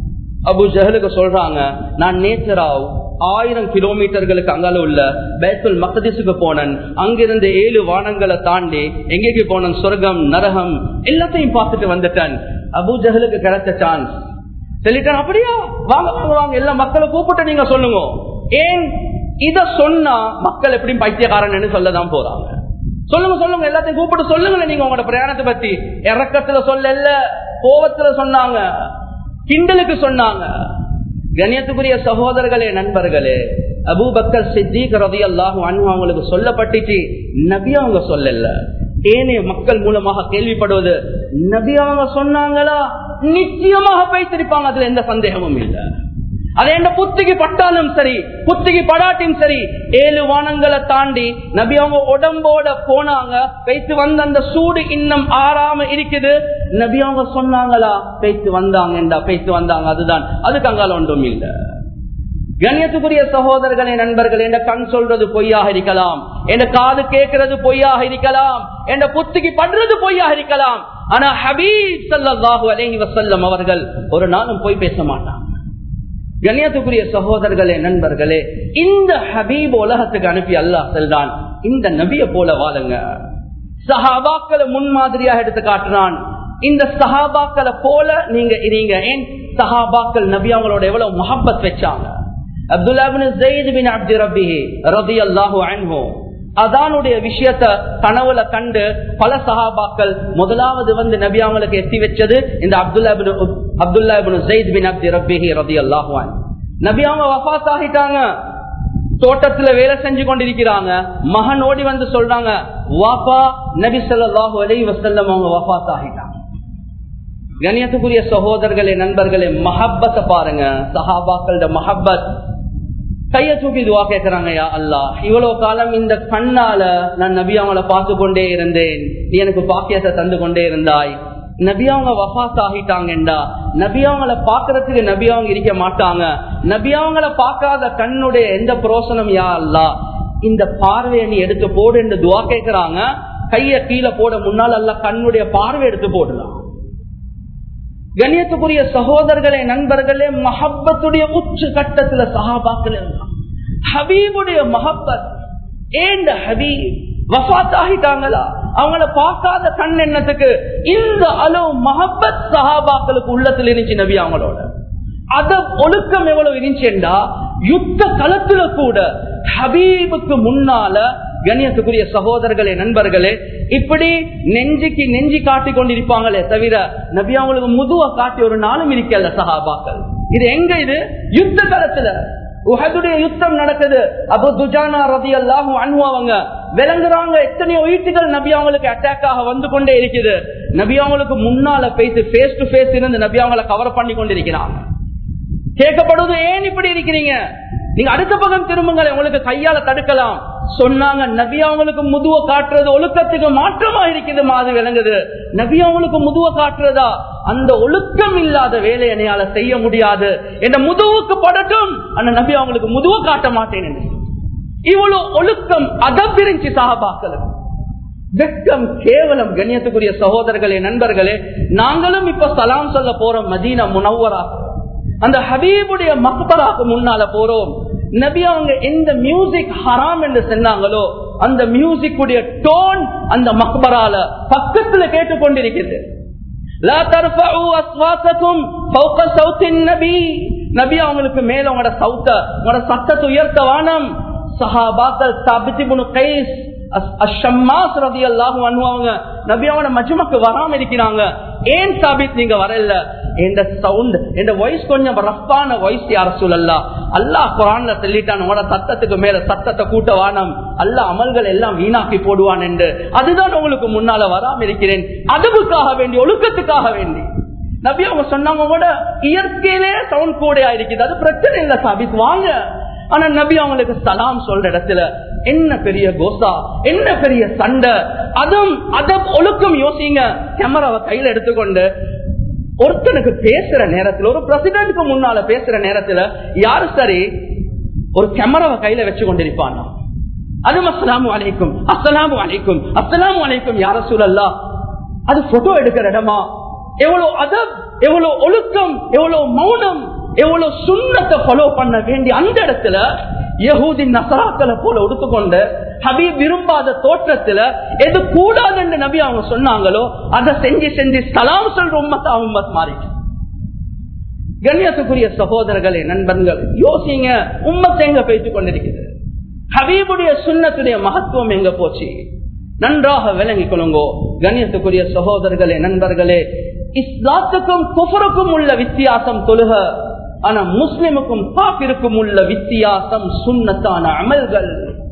அபூ ஜஹலுக்கு சொல்றாங்க, நான் நேத்ராவ் ஆயிரம் கிலோமீட்டர்களுக்கு அங்கால உள்ள பைத்துல் மக்திஸுக்கு போனேன், அங்கிருந்து ஏழு வானங்களை தாண்டி எங்கேக்கு போனேன், சொர்க்கம் நரகம் எல்லாத்தையும் பார்த்துட்டு வந்துட்டேன். அபூ ஜஹலுக்கு கிடைச்ச சான்ஸ் சொல்லிட்டேன், அப்படியா வாங்க வாங்க வாங்க எல்லா மக்களை கூப்பிட்டு நீங்க சொல்லுங்க. ஏன் இத சொன்னா மக்கள் எப்படியும் பைத்தியக்காரன் சொல்லதான் போறாங்க. சொல்லுங்க சொல்லுங்க எல்லாத்தையும் கூப்பிட்டு சொல்லுங்க. நீங்க உங்களோட பிரயாணத்தை பத்தி இறக்கத்துல சொல்லல, கோவத்துல சொன்னாங்க, கிண்டலுக்கு சொன்னாங்க. கண்ணியத்துக்குரிய சகோதரர்களே, நண்பர்களே, அபூபக்கர் சித்திக் ரலியல்லாஹு அன்ஹு அவங்களுக்கு சொல்லப்பட்டுச்சு, நபி அவங்க சொல்லல, ஏனைய மக்கள் மூலமாக கேள்விப்படுவது. நபி அவங்க சொன்னாங்களா, நிச்சயமாக பேசிருப்பாங்க, அதுல எந்த சந்தேகமும் இல்லை. அது என்ன புத்திக்கு பட்டாலும் சரி, புத்திக்கு படாட்டியும் சரி, ஏழு வானங்களை தாண்டி நபி அவங்க உடம்போட போனாங்க. பேத்து வந்த அந்த சூடு இன்னும் ஆறாம இருக்குது. நபி அவங்க சொன்னாங்களா, பேத்து வந்தாங்க பேத்து வந்தாங்க, அதுதான், அதுக்கு அங்கால ஒன்றும் இல்லை. கண்ணியத்துக்குரிய சகோதரர்களே, நண்பர்களே, என் கண் சொல்றது பொய்யாக இருக்கலாம், என் காது கேட்கிறது பொய்யாக இருக்கலாம், என் புத்திக்கு படுறது பொய்யாக இருக்கலாம். ஆனா ஹபீப் ஸல்லல்லாஹு அலைஹி வஸல்லம் அவர்கள் ஒரு நாளும் பொய் பேச மாட்டாங்க. கண்ணியத்துக்குரிய சகோதரர்களே, நண்பர்களே, இந்த ஹபீப் உலகத்துக்கு அனுப்பி அல்லாஹ் சொல்றான், இந்த நபியை போல வாழுங்க. சஹாபாக்களை முன்மாதிரியாக எடுத்து காட்டுறான், இந்த சஹாபாக்களை போல நீங்க இருங்க. ஏன் சஹாபாக்கள் நபி அவங்களோட எவ்வளவு முஹப்பத் வச்சாங்க. அப்துல்லா இப்னு ஸைத் பின் அப்து ரப்பிஹி ரலியல்லாஹு அன்ஹு அதானுடைய விஷயத்தை கனவுல கண்டு பல சஹாபாக்கள் முதலாவது வந்து நபி அவங்களுக்கு எத்தி வச்சது இந்த அப்துல்லா இப்னு அப்துல்லா இப்னு ஸைத் பின் அப்து ரப்பிஹி ரலியல்லாஹு அன்ஹு. நபி அவங்க வஃபாத் ஆகிட்டாங்க. தோட்டத்துல வேலை செஞ்சு கொண்டிருக்கிறாங்க. மகன் ஓடி வந்து சொல்றாங்க, வாப்பா நபி ஸல்லல்லாஹு அலைஹி வஸல்லம் அவங்க வஃபாத் ஆகிட்டாங்க. கண்ணியத்துக்குரிய சகோதரர்களே, நண்பர்களே, மஹப்பத்தை பாருங்க, சஹாபாக்களோட மஹப்பத். கைய தூக்கி துவா கேட்கிறாங்க, யா அல்லாஹ், இவ்வளவு காலம் இந்த கண்ணால நான் நபி அவங்களை பார்த்து கொண்டே இருந்தேன், நீ எனக்கு பாக்கியத்தை தந்து கொண்டே இருந்தாய். நபி அவங்க வஃபாத் ஆகிட்டாங்கடா, நபி அவங்களை பாக்குறதுக்கு நபி அவங்க இருக்க மாட்டாங்க. நபி அவங்களை பார்க்காத கண்ணுடைய எந்த பிரோசனம் யா அல்லாஹ், இந்த பார்வையை நீ எடுத்து போடு என்று துவா கேட்கிறாங்க. கைய கீழே போட முன்னால் அல்ல கண்ணுடைய பார்வை எடுத்து போடலாம். கண்ணியத்துக்குரிய சகோதரர்களே, நண்பர்களே, மஹப்பத்துடைய உச்ச கட்டத்துல சஹாபாக்கள் இருந்தாங்க. ஹபீபுடைய மஹப்பத், ஏண்ட ஹபீப் வஃபாத் ஆகிட்டாங்களா, அவங்கள பார்க்காத கண் எண்ணத்துக்கு இந்த அளவு மஹப்பத் சஹாபாக்களுக்கு உள்ளத்துல இருந்துச்சு. நபி அவங்களோட அத ஒழுக்கம் எவ்வளவு இருந்துச்சுண்டா, யுத்த களத்துல கூட ஹபீபுக்கு முன்னால கண்ணியத்துக்குரிய சகோதரர்களே, நண்பர்களே, இப்படி நெஞ்சுக்கு நெஞ்சி காட்டி கொண்டிருப்பாங்களே தவிர நபி அவங்களுக்கு முதுவ காட்டி ஒரு நாளும் இருக்கல சஹாபாக்கள். இது எங்க? இது யுத்த களத்துல உஹதுடைய யுத்தம் நடக்குது. அபு துஜானா ரலியல்லாஹு அன்ஹு அவங்க விளங்குறாங்க, எத்தனையோ வீட்டுகள் நபி அவங்களுக்கு அட்டாக்காக வந்து கொண்டே இருக்குது. நபி அவங்களுக்கு முன்னால பேசி ஃபேஸ் டு ஃபேஸ் இருந்து நபி அவங்களை கவர் பண்ணி கொண்டிருக்கிறாங்க. கேட்கப்படுவது, ஏன் இப்படி இருக்கிறீங்க, நீங்க அடுத்த பக்கம் திரும்புங்க, உங்களுக்கு கையால தடுக்கலாம் சொன்னாங்க. நபி அவங்களுக்கு முதுவ காட்டுறது ஒழுக்கத்துக்கு மாற்றமா இருக்குது மாதிரி விளங்குது. நபி அவங்களுக்கு முதுவ காட்டுறதா, அந்த ஒழுக்கம் இல்லாத வேலை என்னையால செய்ய முடியாது, என்ற முதுவுக்கு படட்டும், அந்த நபி அவங்களுக்கு முதுவ காட்ட மாட்டேன் என்று இவ்வளவு ஒழுக்கம் அதப் இருந்துச்சு சஹாபாக்களுக்கு. வெட்கம், கேவலம். கண்ணியத்துக்குரிய சகோதரர்களே, நண்பர்களே, நாங்களும் இப்ப சலாம் சொல்ல போறோம் மதீனா முனவ்வரா, அந்த ஹபீபுடைய மக்பராக்கு முன்னால போறோம். நபி அவங்க எந்த மியூசிக் ஹராம் என்று சொன்னாங்களோ அந்த மியூசிக் உடைய டோன் அந்த மக்பரால பக்கத்துல கேட்டுக்கொண்டிருக்கிறது. லா தர்ஃபஉ அஸ்வாத்தகும் ஃபௌக ஸௌத்தின் நபி, நபி அவங்களுக்கு மேல உங்களோட சவுத்த உங்களோட சத்தத்தை உயர்த்த வானம். சஹாபாக்கள் சாபித் இப்னு கைஸ் அஷம்மாஸ் ரலியல்லாஹு அன்ஹு அவங்க நபி அவங்க மஜ்மக்கு வராம இருக்கிறாங்க. ஏன் சாபித் நீங்க வரல? இந்த சவுண்ட், இந்த வாய்ஸ் கொஞ்சம் ரஃப்பான வாய்ஸ் யா ரசூலல்லாஹ், அல்லாஹ் குர்ஆன்ல சொல்லிட்டான், உங்களோட சத்தத்துக்கு மேல சத்தத்தை கூட்ட வானம், அல்லாஹ் அமல்கள் எல்லாம் வீணாக்கி போடுவான் என்று. அதுதான் உங்களுக்கு முன்னால வராம இருக்கிறேன், அதுவுக்காக வேண்டி, ஒழுக்கத்துக்காக வேண்டி. நபி அவங்க சொன்னாங்க, உங்களோட இயற்கையிலே சவுண்ட் கூடையா இருக்குது, அது பிரச்சனை இல்ல சாபித், வாங்க. ஆனா நபி அவங்களுக்கு சலாம் சொல்ற இடத்துல என்ன பெரிய கோசா, என்ன பெரிய சண்டை. அதுவும் அத ஒழுக்கம் யோசிங்க. கேமராவை கையில எடுத்துக்கொண்டு ஒருத்தனுக்கு பேசுற நேரத்துல, ஒரு பிரசிடென்ட்க்கு முன்னால பேசுற நேரத்துல யாரு சரி ஒரு கேமராவை கையில வச்சு கொண்டிருப்பான். அதுவும் அஸ்ஸலாமு அலைக்கும் அஸ்ஸலாமு அலைக்கும் அஸ்ஸலாமு அலைக்கும் யா ரசூலல்லாஹ், அது போட்டோ எடுக்கிற இடமா? எவ்வளவு அதப், எவ்வளவு ஒழுக்கம், எவ்வளவு மௌனம், எவ்வளவு சுன்னத்தை ஃபாலோ பண்ண வேண்டிய அந்த இடத்துல யஹூதி நசராக்களை போல உடுத்துக்கொண்டு ஹபீப் விரும்பாத தோற்றத்துல எது கூடாது என்று நபி அவங்க சொன்னாங்களோ அதை செஞ்சு செஞ்சு சலாம் சொல்ற உம்மத்தா உம்மத் மாறி. கண்ணியத்துக்குரிய சகோதரர்களே, நண்பர்கள், யோசிங்க, உம்மத்தை எங்க பேசிக் கொண்டிருக்கிறது? ஹபீபுடைய சுன்னத்துடைய மகத்துவம் எங்க போச்சு? நன்றாக விளங்கிக் கொள்ளுங்கோ. கண்ணியத்துக்குரிய சகோதரர்களே, நண்பர்களே, இஸ்லாத்துக்கும் குஃபருக்கும் உள்ள வித்தியாசம் தொழுக, ஆனா முஸ்லிமுக்கும் காபிருக்கும் உள்ள வித்தியாசம் சுன்னத்தான அமல்கள்.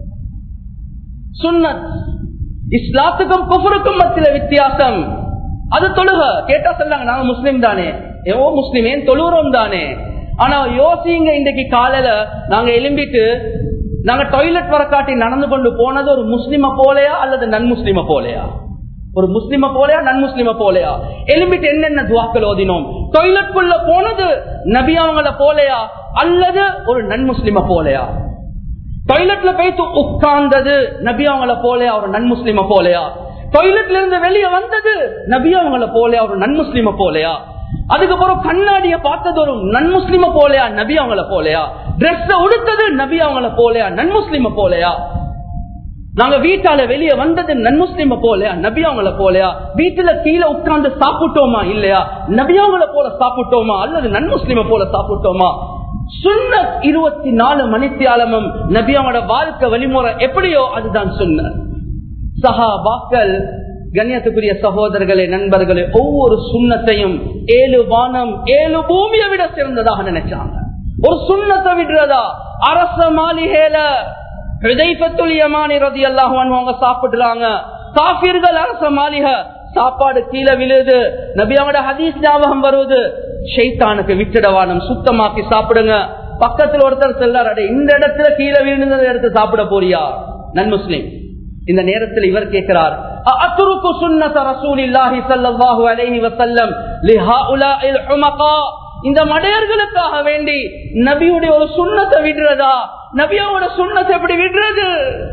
சுன்னத், இஸ்லாத்துக்கும் குஃபருக்கும் மத்தியில வித்தியாசம் அது தொழுக. கேட்டா சொல்லாங்க, நாங்க முஸ்லிம் தானே, ஏவோ முஸ்லிமே தொழுகிறோம் தானே. ஆனா யோசிங்க, இன்றைக்கு காலையில நாங்க எழும்பிட்டு நாங்க டாய்லெட் வரக்காட்டி நடந்து கொண்டு போனது ஒரு முஸ்லிம போலையா அல்லது நன் முஸ்லிம போலையா? ஒரு முஸ்லிம போலையா நன் முஸ்லிம போலையா? எலும்பிட்டு என்னென்ன துவாக்கள் ஓதினோம்? டாய்லெட் குள்ள போனது நபி அவங்கள போலையா அல்லது ஒரு நன் முஸ்லிம போலையா? டாய்லெட்ல போயிட்டு உட்கார்ந்தது நபி அவங்கள போலையா ஒரு நன் முஸ்லிம போலையா? டாய்லெட்ல இருந்து வெளியே வந்தது நபி அவங்கள போலையா ஒரு நன் முஸ்லிம போலையா? அதுக்கப்புறம் கண்ணாடிய பார்த்தது ஒரு நன் முஸ்லிம போலையா நபி அவங்கள போலையா? டிரெஸ் உடுத்தது நபி அவங்கள போலையா நன் முஸ்லிம போலையா? நாங்க வீட்டால வெளியே வந்தது நன் முஸ்லிம போலையா நபி அவங்கள போலையா? வீட்டுல கீழே உட்கார்ந்து சாப்பிட்டோமா இல்லையா நபி அவங்கள போல சாப்பிட்டோமா அல்லது நன் முஸ்லிம போல சாப்பிட்டோமா? சுன்னத் இருபத்தி நாலு மணித்தியாலமும் நபி அவங்களோட வாழ்க்கை வழிமுறை எப்படியோ அதுதான் சுன்னத். சஹாபாக்கள், கண்ணியத்துக்குரிய சகோதரர்களே, நண்பர்களே, ஒவ்வொரு சுன்னத்தையும் ஏழு வானம் ஏழு பூமியை விட சிறந்ததாக நினைச்சாங்க. ஒரு சுன்னத்தை விடுறதா? அரச மாளிகையில ஹுதைஃபத்துல் யமானி ரலியல்லாஹு அன்ஹு அவங்க சாப்பிடுறாங்க. காஃபிர்கள் அரச மாளிகை, சாப்பாடு கீழே விழுது. நபி அவங்களோட ஹதீஸ் ஞாபகம் வருவது, ஷைத்தானுக்கு விட்டுடவானம், சுத்தமாக்கி சாப்பிடுங்க. பக்கத்தில் ஒருத்தர் செல்லாரு, இந்த இடத்துல கீழே விழுந்ததை எடுத்து சாப்பிட போறியா? நன் முஸ்லிம். இந்த நேரத்தில் இவர் கேட்கிறார், அத்ருக்கு சுன்னத ரசூலில்லாஹி ஸல்லல்லாஹு அலைஹி வஸல்லம் லிஹாஉலாஇல் ஹுமகா, இந்த மடையர்களுக்காக வேண்டி நபியுடைய ஒரு சுன்னத்தை விடுறதா? நபியோட சுன்னத்தை எப்படி விடுறது?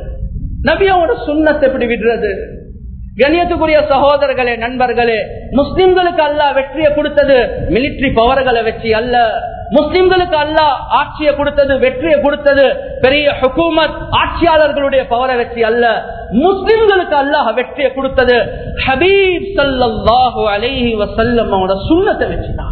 நபியோட சுன்னத்தை எப்படி விடுறது? கண்ணியத்துக்குரிய சகோதரர்களே, நண்பர்களே, முஸ்லிம்களுக்கு அல்லாஹ் வெற்றியை கொடுத்தது மிலிட்டரி பவர்களை வச்சு அல்ல. முஸ்லிம்களுக்கு அல்லாஹ் ஆட்சியை கொடுத்தது, வெற்றியை கொடுத்தது பெரிய ஹுகூமத் ஆட்சியாளர்களுடைய பவரை வச்சு அல்ல. முஸ்லிம்களுக்கு அல்லாஹ் வெற்றியை கொடுத்தது ஹபீப் ஸல்லல்லாஹு அலைஹி வஸல்லம் அவரோட சுன்னத்தை வச்சுதான்.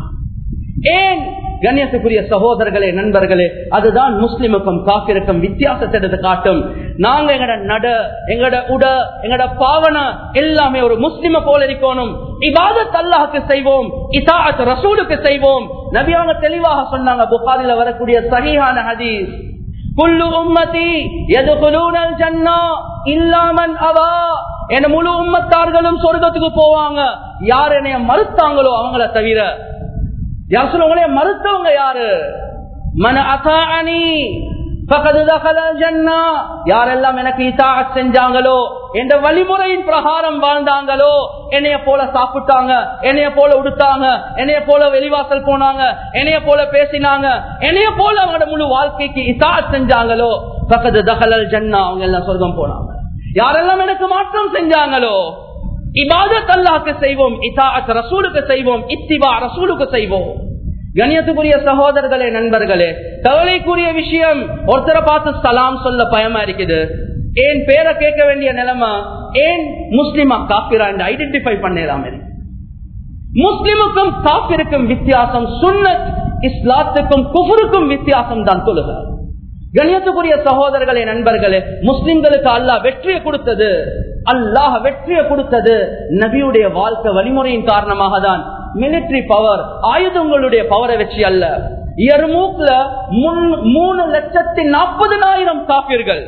ஏன்? கண்ணியத்துக்குரிய சகோதரர்களே, நண்பர்களே, அதுதான் முஸ்லிமுக்கும் காபிருக்கும் வித்தியாசத்தை எடுத்து காட்டும். நாங்க எங்கட நட, எங்கட உட, எங்கட பாவனை எல்லாமே ஒரு முஸ்லிம போல இருக்கணும். இபாதத் அல்லாஹ்க்கு செய்வோம், இதாஅத் ரசூலுக்கு செய்வோம். நபி அவங்க தெளிவாக சொன்னாங்க, புகாரில வரக்கூடிய சஹீஹான ஹதீஸ், குல்லு உம்மதி யதுகுலூனல் ஜன்னah இல்லா மன் அபா, என் முழு உம்மத்தார்களும் சொர்க்கத்துக்கு போவாங்க, யார் என்னைய மறுத்தாங்களோ அவங்கள தவிர. யார் சொல்லுங்களே, மறுத்தவங்க யாரு? மன அதாஅனி ஃபகத் தகலல் ஜன்னah, யாரெல்லாம் எனக்கு இதாஅத் செஞ்சாங்களோ, என்ற வழிமுறையின் பிரகாரம் வாழ்ந்தாங்களோ, என்னைய போல சாப்பிட்டாங்க, என்னைய போல உடுத்தாங்க, என்னைய போல வெளிவாசல் போனாங்க, என்னைய போல பேசினாங்க, என்னைய போல அவங்களோட முழு வாழ்க்கைக்கு இதாஅத் செஞ்சாங்களோ, ஃபகத் தகலல் ஜன்னah, அவங்க எல்லாம் சொர்க்கம் போனாங்க. யாரெல்லாம் எனக்கு மாற்றம் செஞ்சாங்களோ, இபாதத் அல்லாஹ்க்கு செய்வோம், இதாஅத் ரசூலுக்கு செய்வோம், இத்திபா ரசூலுக்கு செய்வோம். கண்ணியத்துக்குரிய சகோதரர்களே, நண்பர்களே, கவலைக்குரிய விஷயம், ஒருத்தரை பார்த்து சலாம் சொல்ல பயமா இருக்குது. ஏன் பேரை கேட்க வேண்டிய நிலைமை? ஏன் முஸ்லிமா காபிரா என்று ஐடென்டிஃபை பண்ணலாமே. முஸ்லிமுக்கும் காபிருக்கும் வித்தியாசம், சுன்னத் இஸ்லாத்துக்கும் குஃபருக்கும் வித்தியாசம் தான் தொழுக. கண்ணியத்துக்குரிய சகோதரர்களே, நண்பர்களே, முஸ்லிம்களுக்கு அல்லாஹ் வெற்றியை கொடுத்தது, அல்லாஹ் வெற்றியை கொடுத்தது நபியுடைய வாழ்க்கை வழிமுறையின் காரணமாக தான். மிலிட்டரி பவர், ஆயுதங்களுடைய பவரை வச்சு அல்ல. யர்மூக்ல மூணு லட்சத்தி நாற்பதுனாயிரம் காபிர்கள்,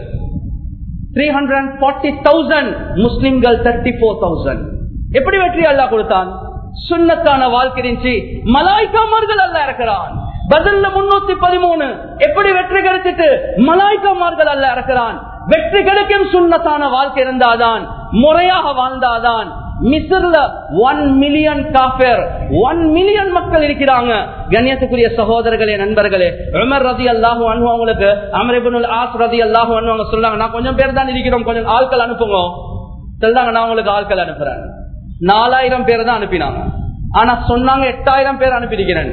த்ரீ ஹண்ட்ரட் ஃபார்ட்டி தௌசண்ட் முஸ்லிம்கள் தேர்ட்டி போர் தௌசண்ட். எப்படி வெற்றி அல்லாஹ் கொடுத்தான்? சுன்னத்தான வாழ்க்கை இருந்துச்சு, மலாய்க்காமார்கள் அல்லாஹ் இருக்கிறான். பதில்ல முன்னூத்தி பதிமூணு எப்படி வெற்றி கிடைச்சிட்டு? மலாய்க்காமார்கள் அல்லாஹ் இருக்கிறான். வெற்றி கிடைக்கும் சுன்னத்தான வாழ்க்கை இருந்தாதான், முறையாக வாழ்ந்தாதான். மிஸ்ர்ல ஒன் மில்லியன் காஃபிர், ஒன் மில்லியன் மக்கள் இருக்கிறாங்க. கண்ணியத்துக்குரிய சகோதரர்களே, நண்பர்களே, உமர் ரலியல்லாஹு அன்ஹு அவங்களுக்கு அம்ர் இப்னுல் ஆஸ் ரலியல்லாஹு அன்ஹு அவங்க சொன்னாங்க, நான் கொஞ்சம் பேர் தான் இருக்கிறோம், கொஞ்சம் ஆட்கள் அனுப்புங்க. சொல்றாங்க, நான் உங்களுக்கு ஆட்கள் அனுப்புறேன். நாலாயிரம் பேர் தான் அனுப்பினாங்க. ஆனா சொன்னாங்க எட்டாயிரம் பேர் அனுப்பியிருக்கிறேன்.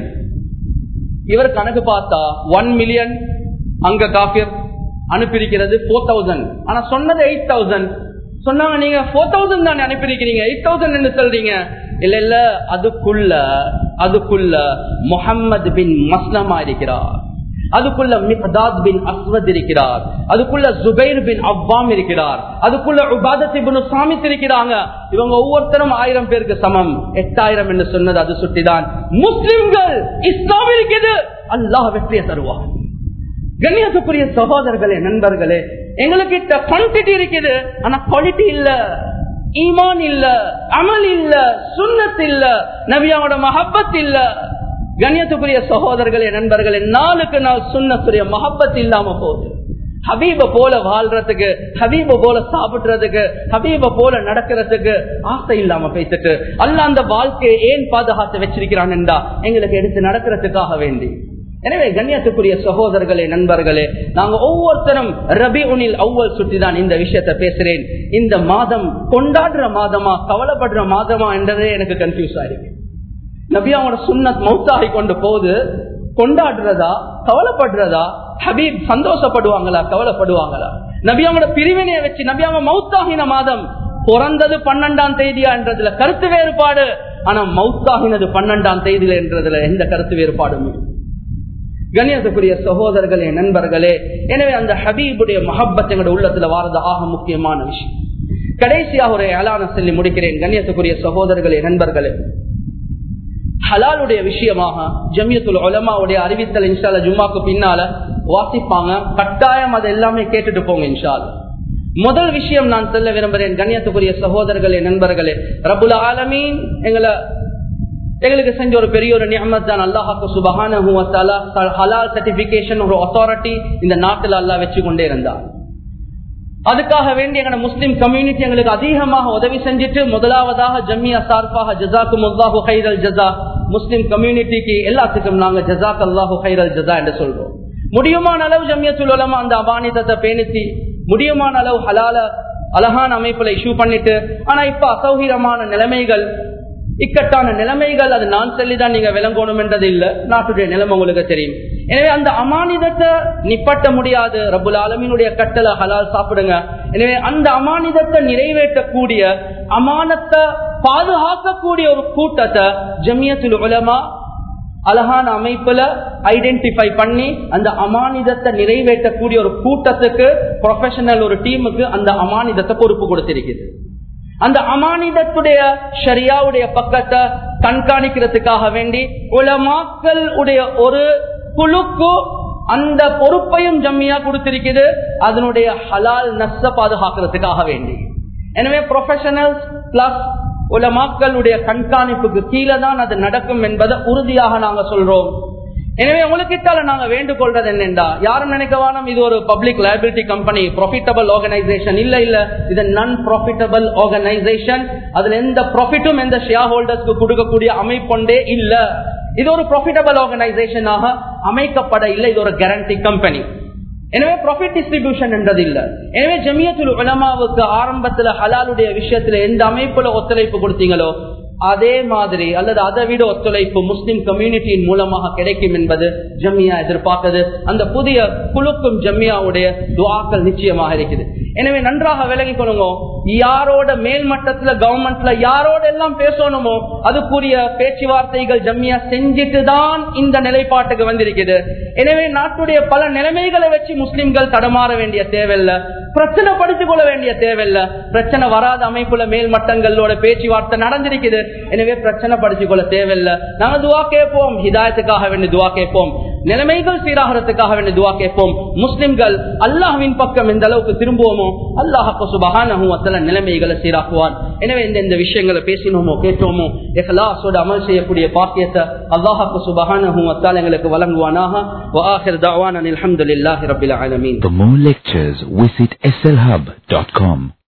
இவர் கணக்கு பார்த்தா ஒன் மில்லியன் அங்க காஃபிர் அனுப்பியிருக்கிறது போர் தௌசண்ட், ஆனா சொன்னது எயிட் தௌசண்ட். சொன்னாங்க, நீங்க போர் தௌசண்ட் தானே அனுப்பியிருக்கிறீங்க, எயிட் தௌசண்ட் என்று சொல்றீங்க. இல்ல இல்ல, அதுக்குள்ள அதுக்குள்ள முஹம்மது பின் மஸ்லமா இருக்கிறார், அதுக்குள்ள மிக்தாத் பின் அஸ்வத் இருக்கிறார், அதுக்குள்ள ஜுபைர் பின் அவ்வாம் இருக்கிறார், அதுக்குள்ள உபாதத் இப்னு சாமித் இருக்கிறாங்க. இவங்க ஒவ்வொருத்தரும் ஆயிரம் பேருக்கு சமம். எட்டாயிரம் என்று சொன்னது அது சுட்டிதான். முஸ்லிம்கள் இஸ்லாம் இருக்குது, அல்லாஹ் வெற்றியை தருவார். கண்ணியத்துக்குரிய சகோதரர்களே, நண்பர்களே, எங்களுக்கு குவான்டிட்டி இருக்குது, ஆனா குவாலிட்டி இல்ல, ஈமான் இல்ல, அமல் இல்ல, சுன்னத் இல்ல, நபியோட மஹப்பத் இல்ல. கண்ணியத்துக்குரிய சகோதரர்களே, நண்பர்களே, நாளுக்கு நாள் சுன்னத்துடைய மஹப்பத் இல்லாம போகுது. ஹபீப போல வாழ்றதுக்கு, ஹபீப போல சாப்பிடுறதுக்கு, ஹபீப போல நடக்கிறதுக்கு ஆசை இல்லாம பேசிட்டு அல்லாஹ் அந்த வாழ்க்கையை ஏன் பாதுகாத்து வச்சிருக்கிறான் என்றா எங்களுக்கு எடுத்து நடக்கிறதுக்காக வேண்டி. எனவே கண்ணியத்துக்குரிய சகோதரர்களே, நண்பர்களே, நாங்க ஒவ்வொருத்தரும் ரபிஉனில் அவ்வல் சுற்றி தான் இந்த விஷயத்தை பேசுறேன். இந்த மாதம் கொண்டாடுற மாதமா கவலைப்படுற மாதமா என்றதே எனக்கு கன்ஃபியூஸ் ஆயிருக்கு. நபியாவோட சுன்னத் மௌத்தாகி கொண்டு போது கொண்டாடுறதா கவலைப்படுறதா? ஹபீப் சந்தோஷப்படுவாங்களா கவலைப்படுவாங்களா? நபியாவோட பிரிவினையை வச்சு நபியாவ மௌத்தாகின மாதம், பிறந்தது பன்னெண்டாம் தேதியா என்றதுல கருத்து வேறுபாடு, ஆனா மௌத்தாகினது பன்னெண்டாம் தேதியில என்றதுல எந்த கருத்து வேறுபாடும். கண்ணியத்துக்குரிய சகோதரர்களே, நண்பர்களே, எனவே அந்த ஹபீபுடைய மஹப்பத் எங்களுடைய உள்ளத்துல வாரது ஆக முக்கியமான விஷயம். கடைசியாக ஒரு ஏலான சொல்லி முடிக்கிறேன். கண்ணியத்துக்குரிய சகோதரர்களே, நண்பர்களே, ஹலாலுடைய விஷயமாக ஜமியத்துல் உலமாவுடைய அறிவித்தல் இன்ஷா அல்லாஹ் ஜும்மாக்கு பின்னால வாசிப்பாங்க. கட்டாயம் அதை எல்லாமே கேட்டுட்டு போங்க இன்ஷா அல்லாஹ். முதல் விஷயம் நான் சொல்ல விரும்புகிறேன், கண்ணியத்துக்குரிய சகோதரர்களே, நண்பர்களே, ரப்புல் ஆலமீன் எங்களை எங்களுக்கு செஞ்ச ஒரு பெரிய ஒரு நிஅமத் தான். அல்லாஹ் சுப்ஹானஹு வ தஆலா ஹலால் சர்டிபிகேஷன் ஒரு அத்தாரிட்டி இந்த நாட்டில் அல்லாஹ் வச்சு கொண்டே இருந்தார். அதுக்காக வேண்டி எங்க முஸ்லிம் கம்யூனிட்டி எங்களுக்கு அதிகமாக உதவி செஞ்சுட்டு, முதலாவதாக ஜம்மியா சார்பாக ஜஸாக்குமுல்லாஹு கைரல் ஜஸா, முஸ்லிம் கம்யூனிட்டிக்கு எல்லாத்துக்கும் நாங்க ஜஸாக்கல்லாஹு கைரல் ஜஸா என்று சொல்றோம். முடியுமான அளவு ஜம்மியத்துல் உலமா அந்த அமானிதத்தை பேணித்து, முடியுமான அளவு ஹலால அழகான அமைப்புல இஷ்யூ பண்ணிட்டு, ஆனா இப்ப அசௌகரியமான நிலைமைகள், இக்கட்டான நிலைமைகள், அது நான் சொல்லிதான் நீங்க விளங்கணும் என்றது இல்ல, நாட்டுடைய நிலைமை உங்களுக்கு தெரியும். எனவே அந்த அமானிதத்தை நிப்பட்ட முடியாது. ரப்புல் ஆலமீனுடைய கட்டளை ஹலால் சாப்பிடுங்க. எனவே அந்த அமானிதத்தை நிறைவேற்றக்கூடிய, அமானத்தை பாதுகாக்கக்கூடிய ஒரு கூட்டத்தை ஜமியத்துல் உலமா அழகான அமைப்புல ஐடென்டிஃபை பண்ணி அந்த அமானிதத்தை நிறைவேற்றக்கூடிய ஒரு கூட்டத்துக்கு, ப்ரொஃபஷனல் ஒரு டீமுக்கு அந்த அமானிதத்தை பொறுப்பு கொடுத்திருக்குது. அந்த அமானிதத்துடைய ஷரியாவுடைய பக்கத்தை கண்காணிக்கிறதுக்காக வேண்டி உலமாக்கள் உடைய ஒரு குழுக்கு அந்த பொறுப்பையும் ஜம்மியா கொடுத்திருக்குது, அதனுடைய ஹலால் நஸ்ஸ பாதுகாக்கிறதுக்காக வேண்டி. எனவே ப்ரொஃபஷனல்ஸ் பிளஸ் உலமாக்களுடைய கண்காணிப்புக்கு கீழே தான் அது நடக்கும் என்பதை உறுதியாக நாங்க சொல்றோம். எனவே உங்களுக்கிட்டால நாங்க வேண்டுகொள்றது என்னென்றா, யாரும் நினைக்க வேணாம் இது ஒரு public liability company, profitable organisation. இல்ல இல்ல, இது நான் ப்ராஃபிட்டபிள் ஆர்கனைசேஷன். அதுல எந்த ப்ராஃபிட்டும் எந்த ஷேர் ஹோல்டர்ஸ்க்கு கொடுக்கக்கூடிய அமைப்பொண்டே இல்ல. இது ஒரு ப்ராஃபிட்டபிள் ஆர்கனைசேஷனாக அமைக்கப்பட இல்லை, இது ஒரு கேரண்டி கம்பெனி. எனவே ப்ராஃபிட் டிஸ்ட்ரிபியூஷன் என்றது இல்ல. எனவே ஜமியத்துல் உலமாவுக்கு ஆரம்பத்துல ஹலாலுடைய விஷயத்துல எந்த அமைப்புல ஒத்துழைப்பு கொடுத்தீங்களோ அதே மாதிரி அல்லது அதை விட ஒத்துழைப்பு முஸ்லிம் கம்யூனிட்டியின் மூலமாக கிடைக்கும் என்பது ஜம்மியா எதிர்பார்க்கிறது. அந்த புதிய குழுக்கும் ஜம்மியாவுடைய துஆக்கள் நிச்சயமாக இருக்குது. எனவே நன்றாக விளங்கிக் கொள்ளுங்க, யாரோட மேல் மட்டத்துல கவர்மெண்ட்ல யாரோட எல்லாம் பேசணுமோ அதுக்குரிய பேச்சுவார்த்தைகள் ஜம்மியா செஞ்சுட்டு தான் இந்த நிலைப்பாட்டுக்கு வந்திருக்குது. எனவே நாட்டுடைய பல நிலைமைகளை வச்சு முஸ்லிம்கள் தடமாற வேண்டிய தேவையில்லை, பிரச்சனை படுத்திக் கொள்ள வேண்டிய தேவையில்லை. பிரச்சனை வராத அமைப்புல மேல் மட்டங்களோட பேச்சுவார்த்தை நடந்திருக்குது. எனவே பிரச்சனை படுத்திக் கொள்ள தேவையில்லை. நாங்க துவா கேட்போம், ஹிதாயத்துக்காக வேண்டி துவா கேட்போம், நிலைமைகள் சீராகிறதுக்காக வேண்டி துவா கேட்போம். முஸ்லிம்கள் அல்லாஹ்வின் பக்கம் எந்த அளவுக்கு திரும்புவோமோ அல்லாஹ் சுப்ஹானஹு வ தஆலா நிலைமைகளை சீராக்குவான். எனவே இந்த விஷயங்களை பேசினோமோ கேட்டோமோ இஹ்லாஸோட அமல் செய்யக்கூடிய பாக்கியத்தை அல்லாஹ் சுப்ஹானஹு வ தஆலா எங்களுக்கு வழங்குவானாக. வ ஆகிர் தஅவானா அல்ஹம்துலில்லாஹி ரப்பில் ஆலமீன். For more lectures visit S L hub dot com.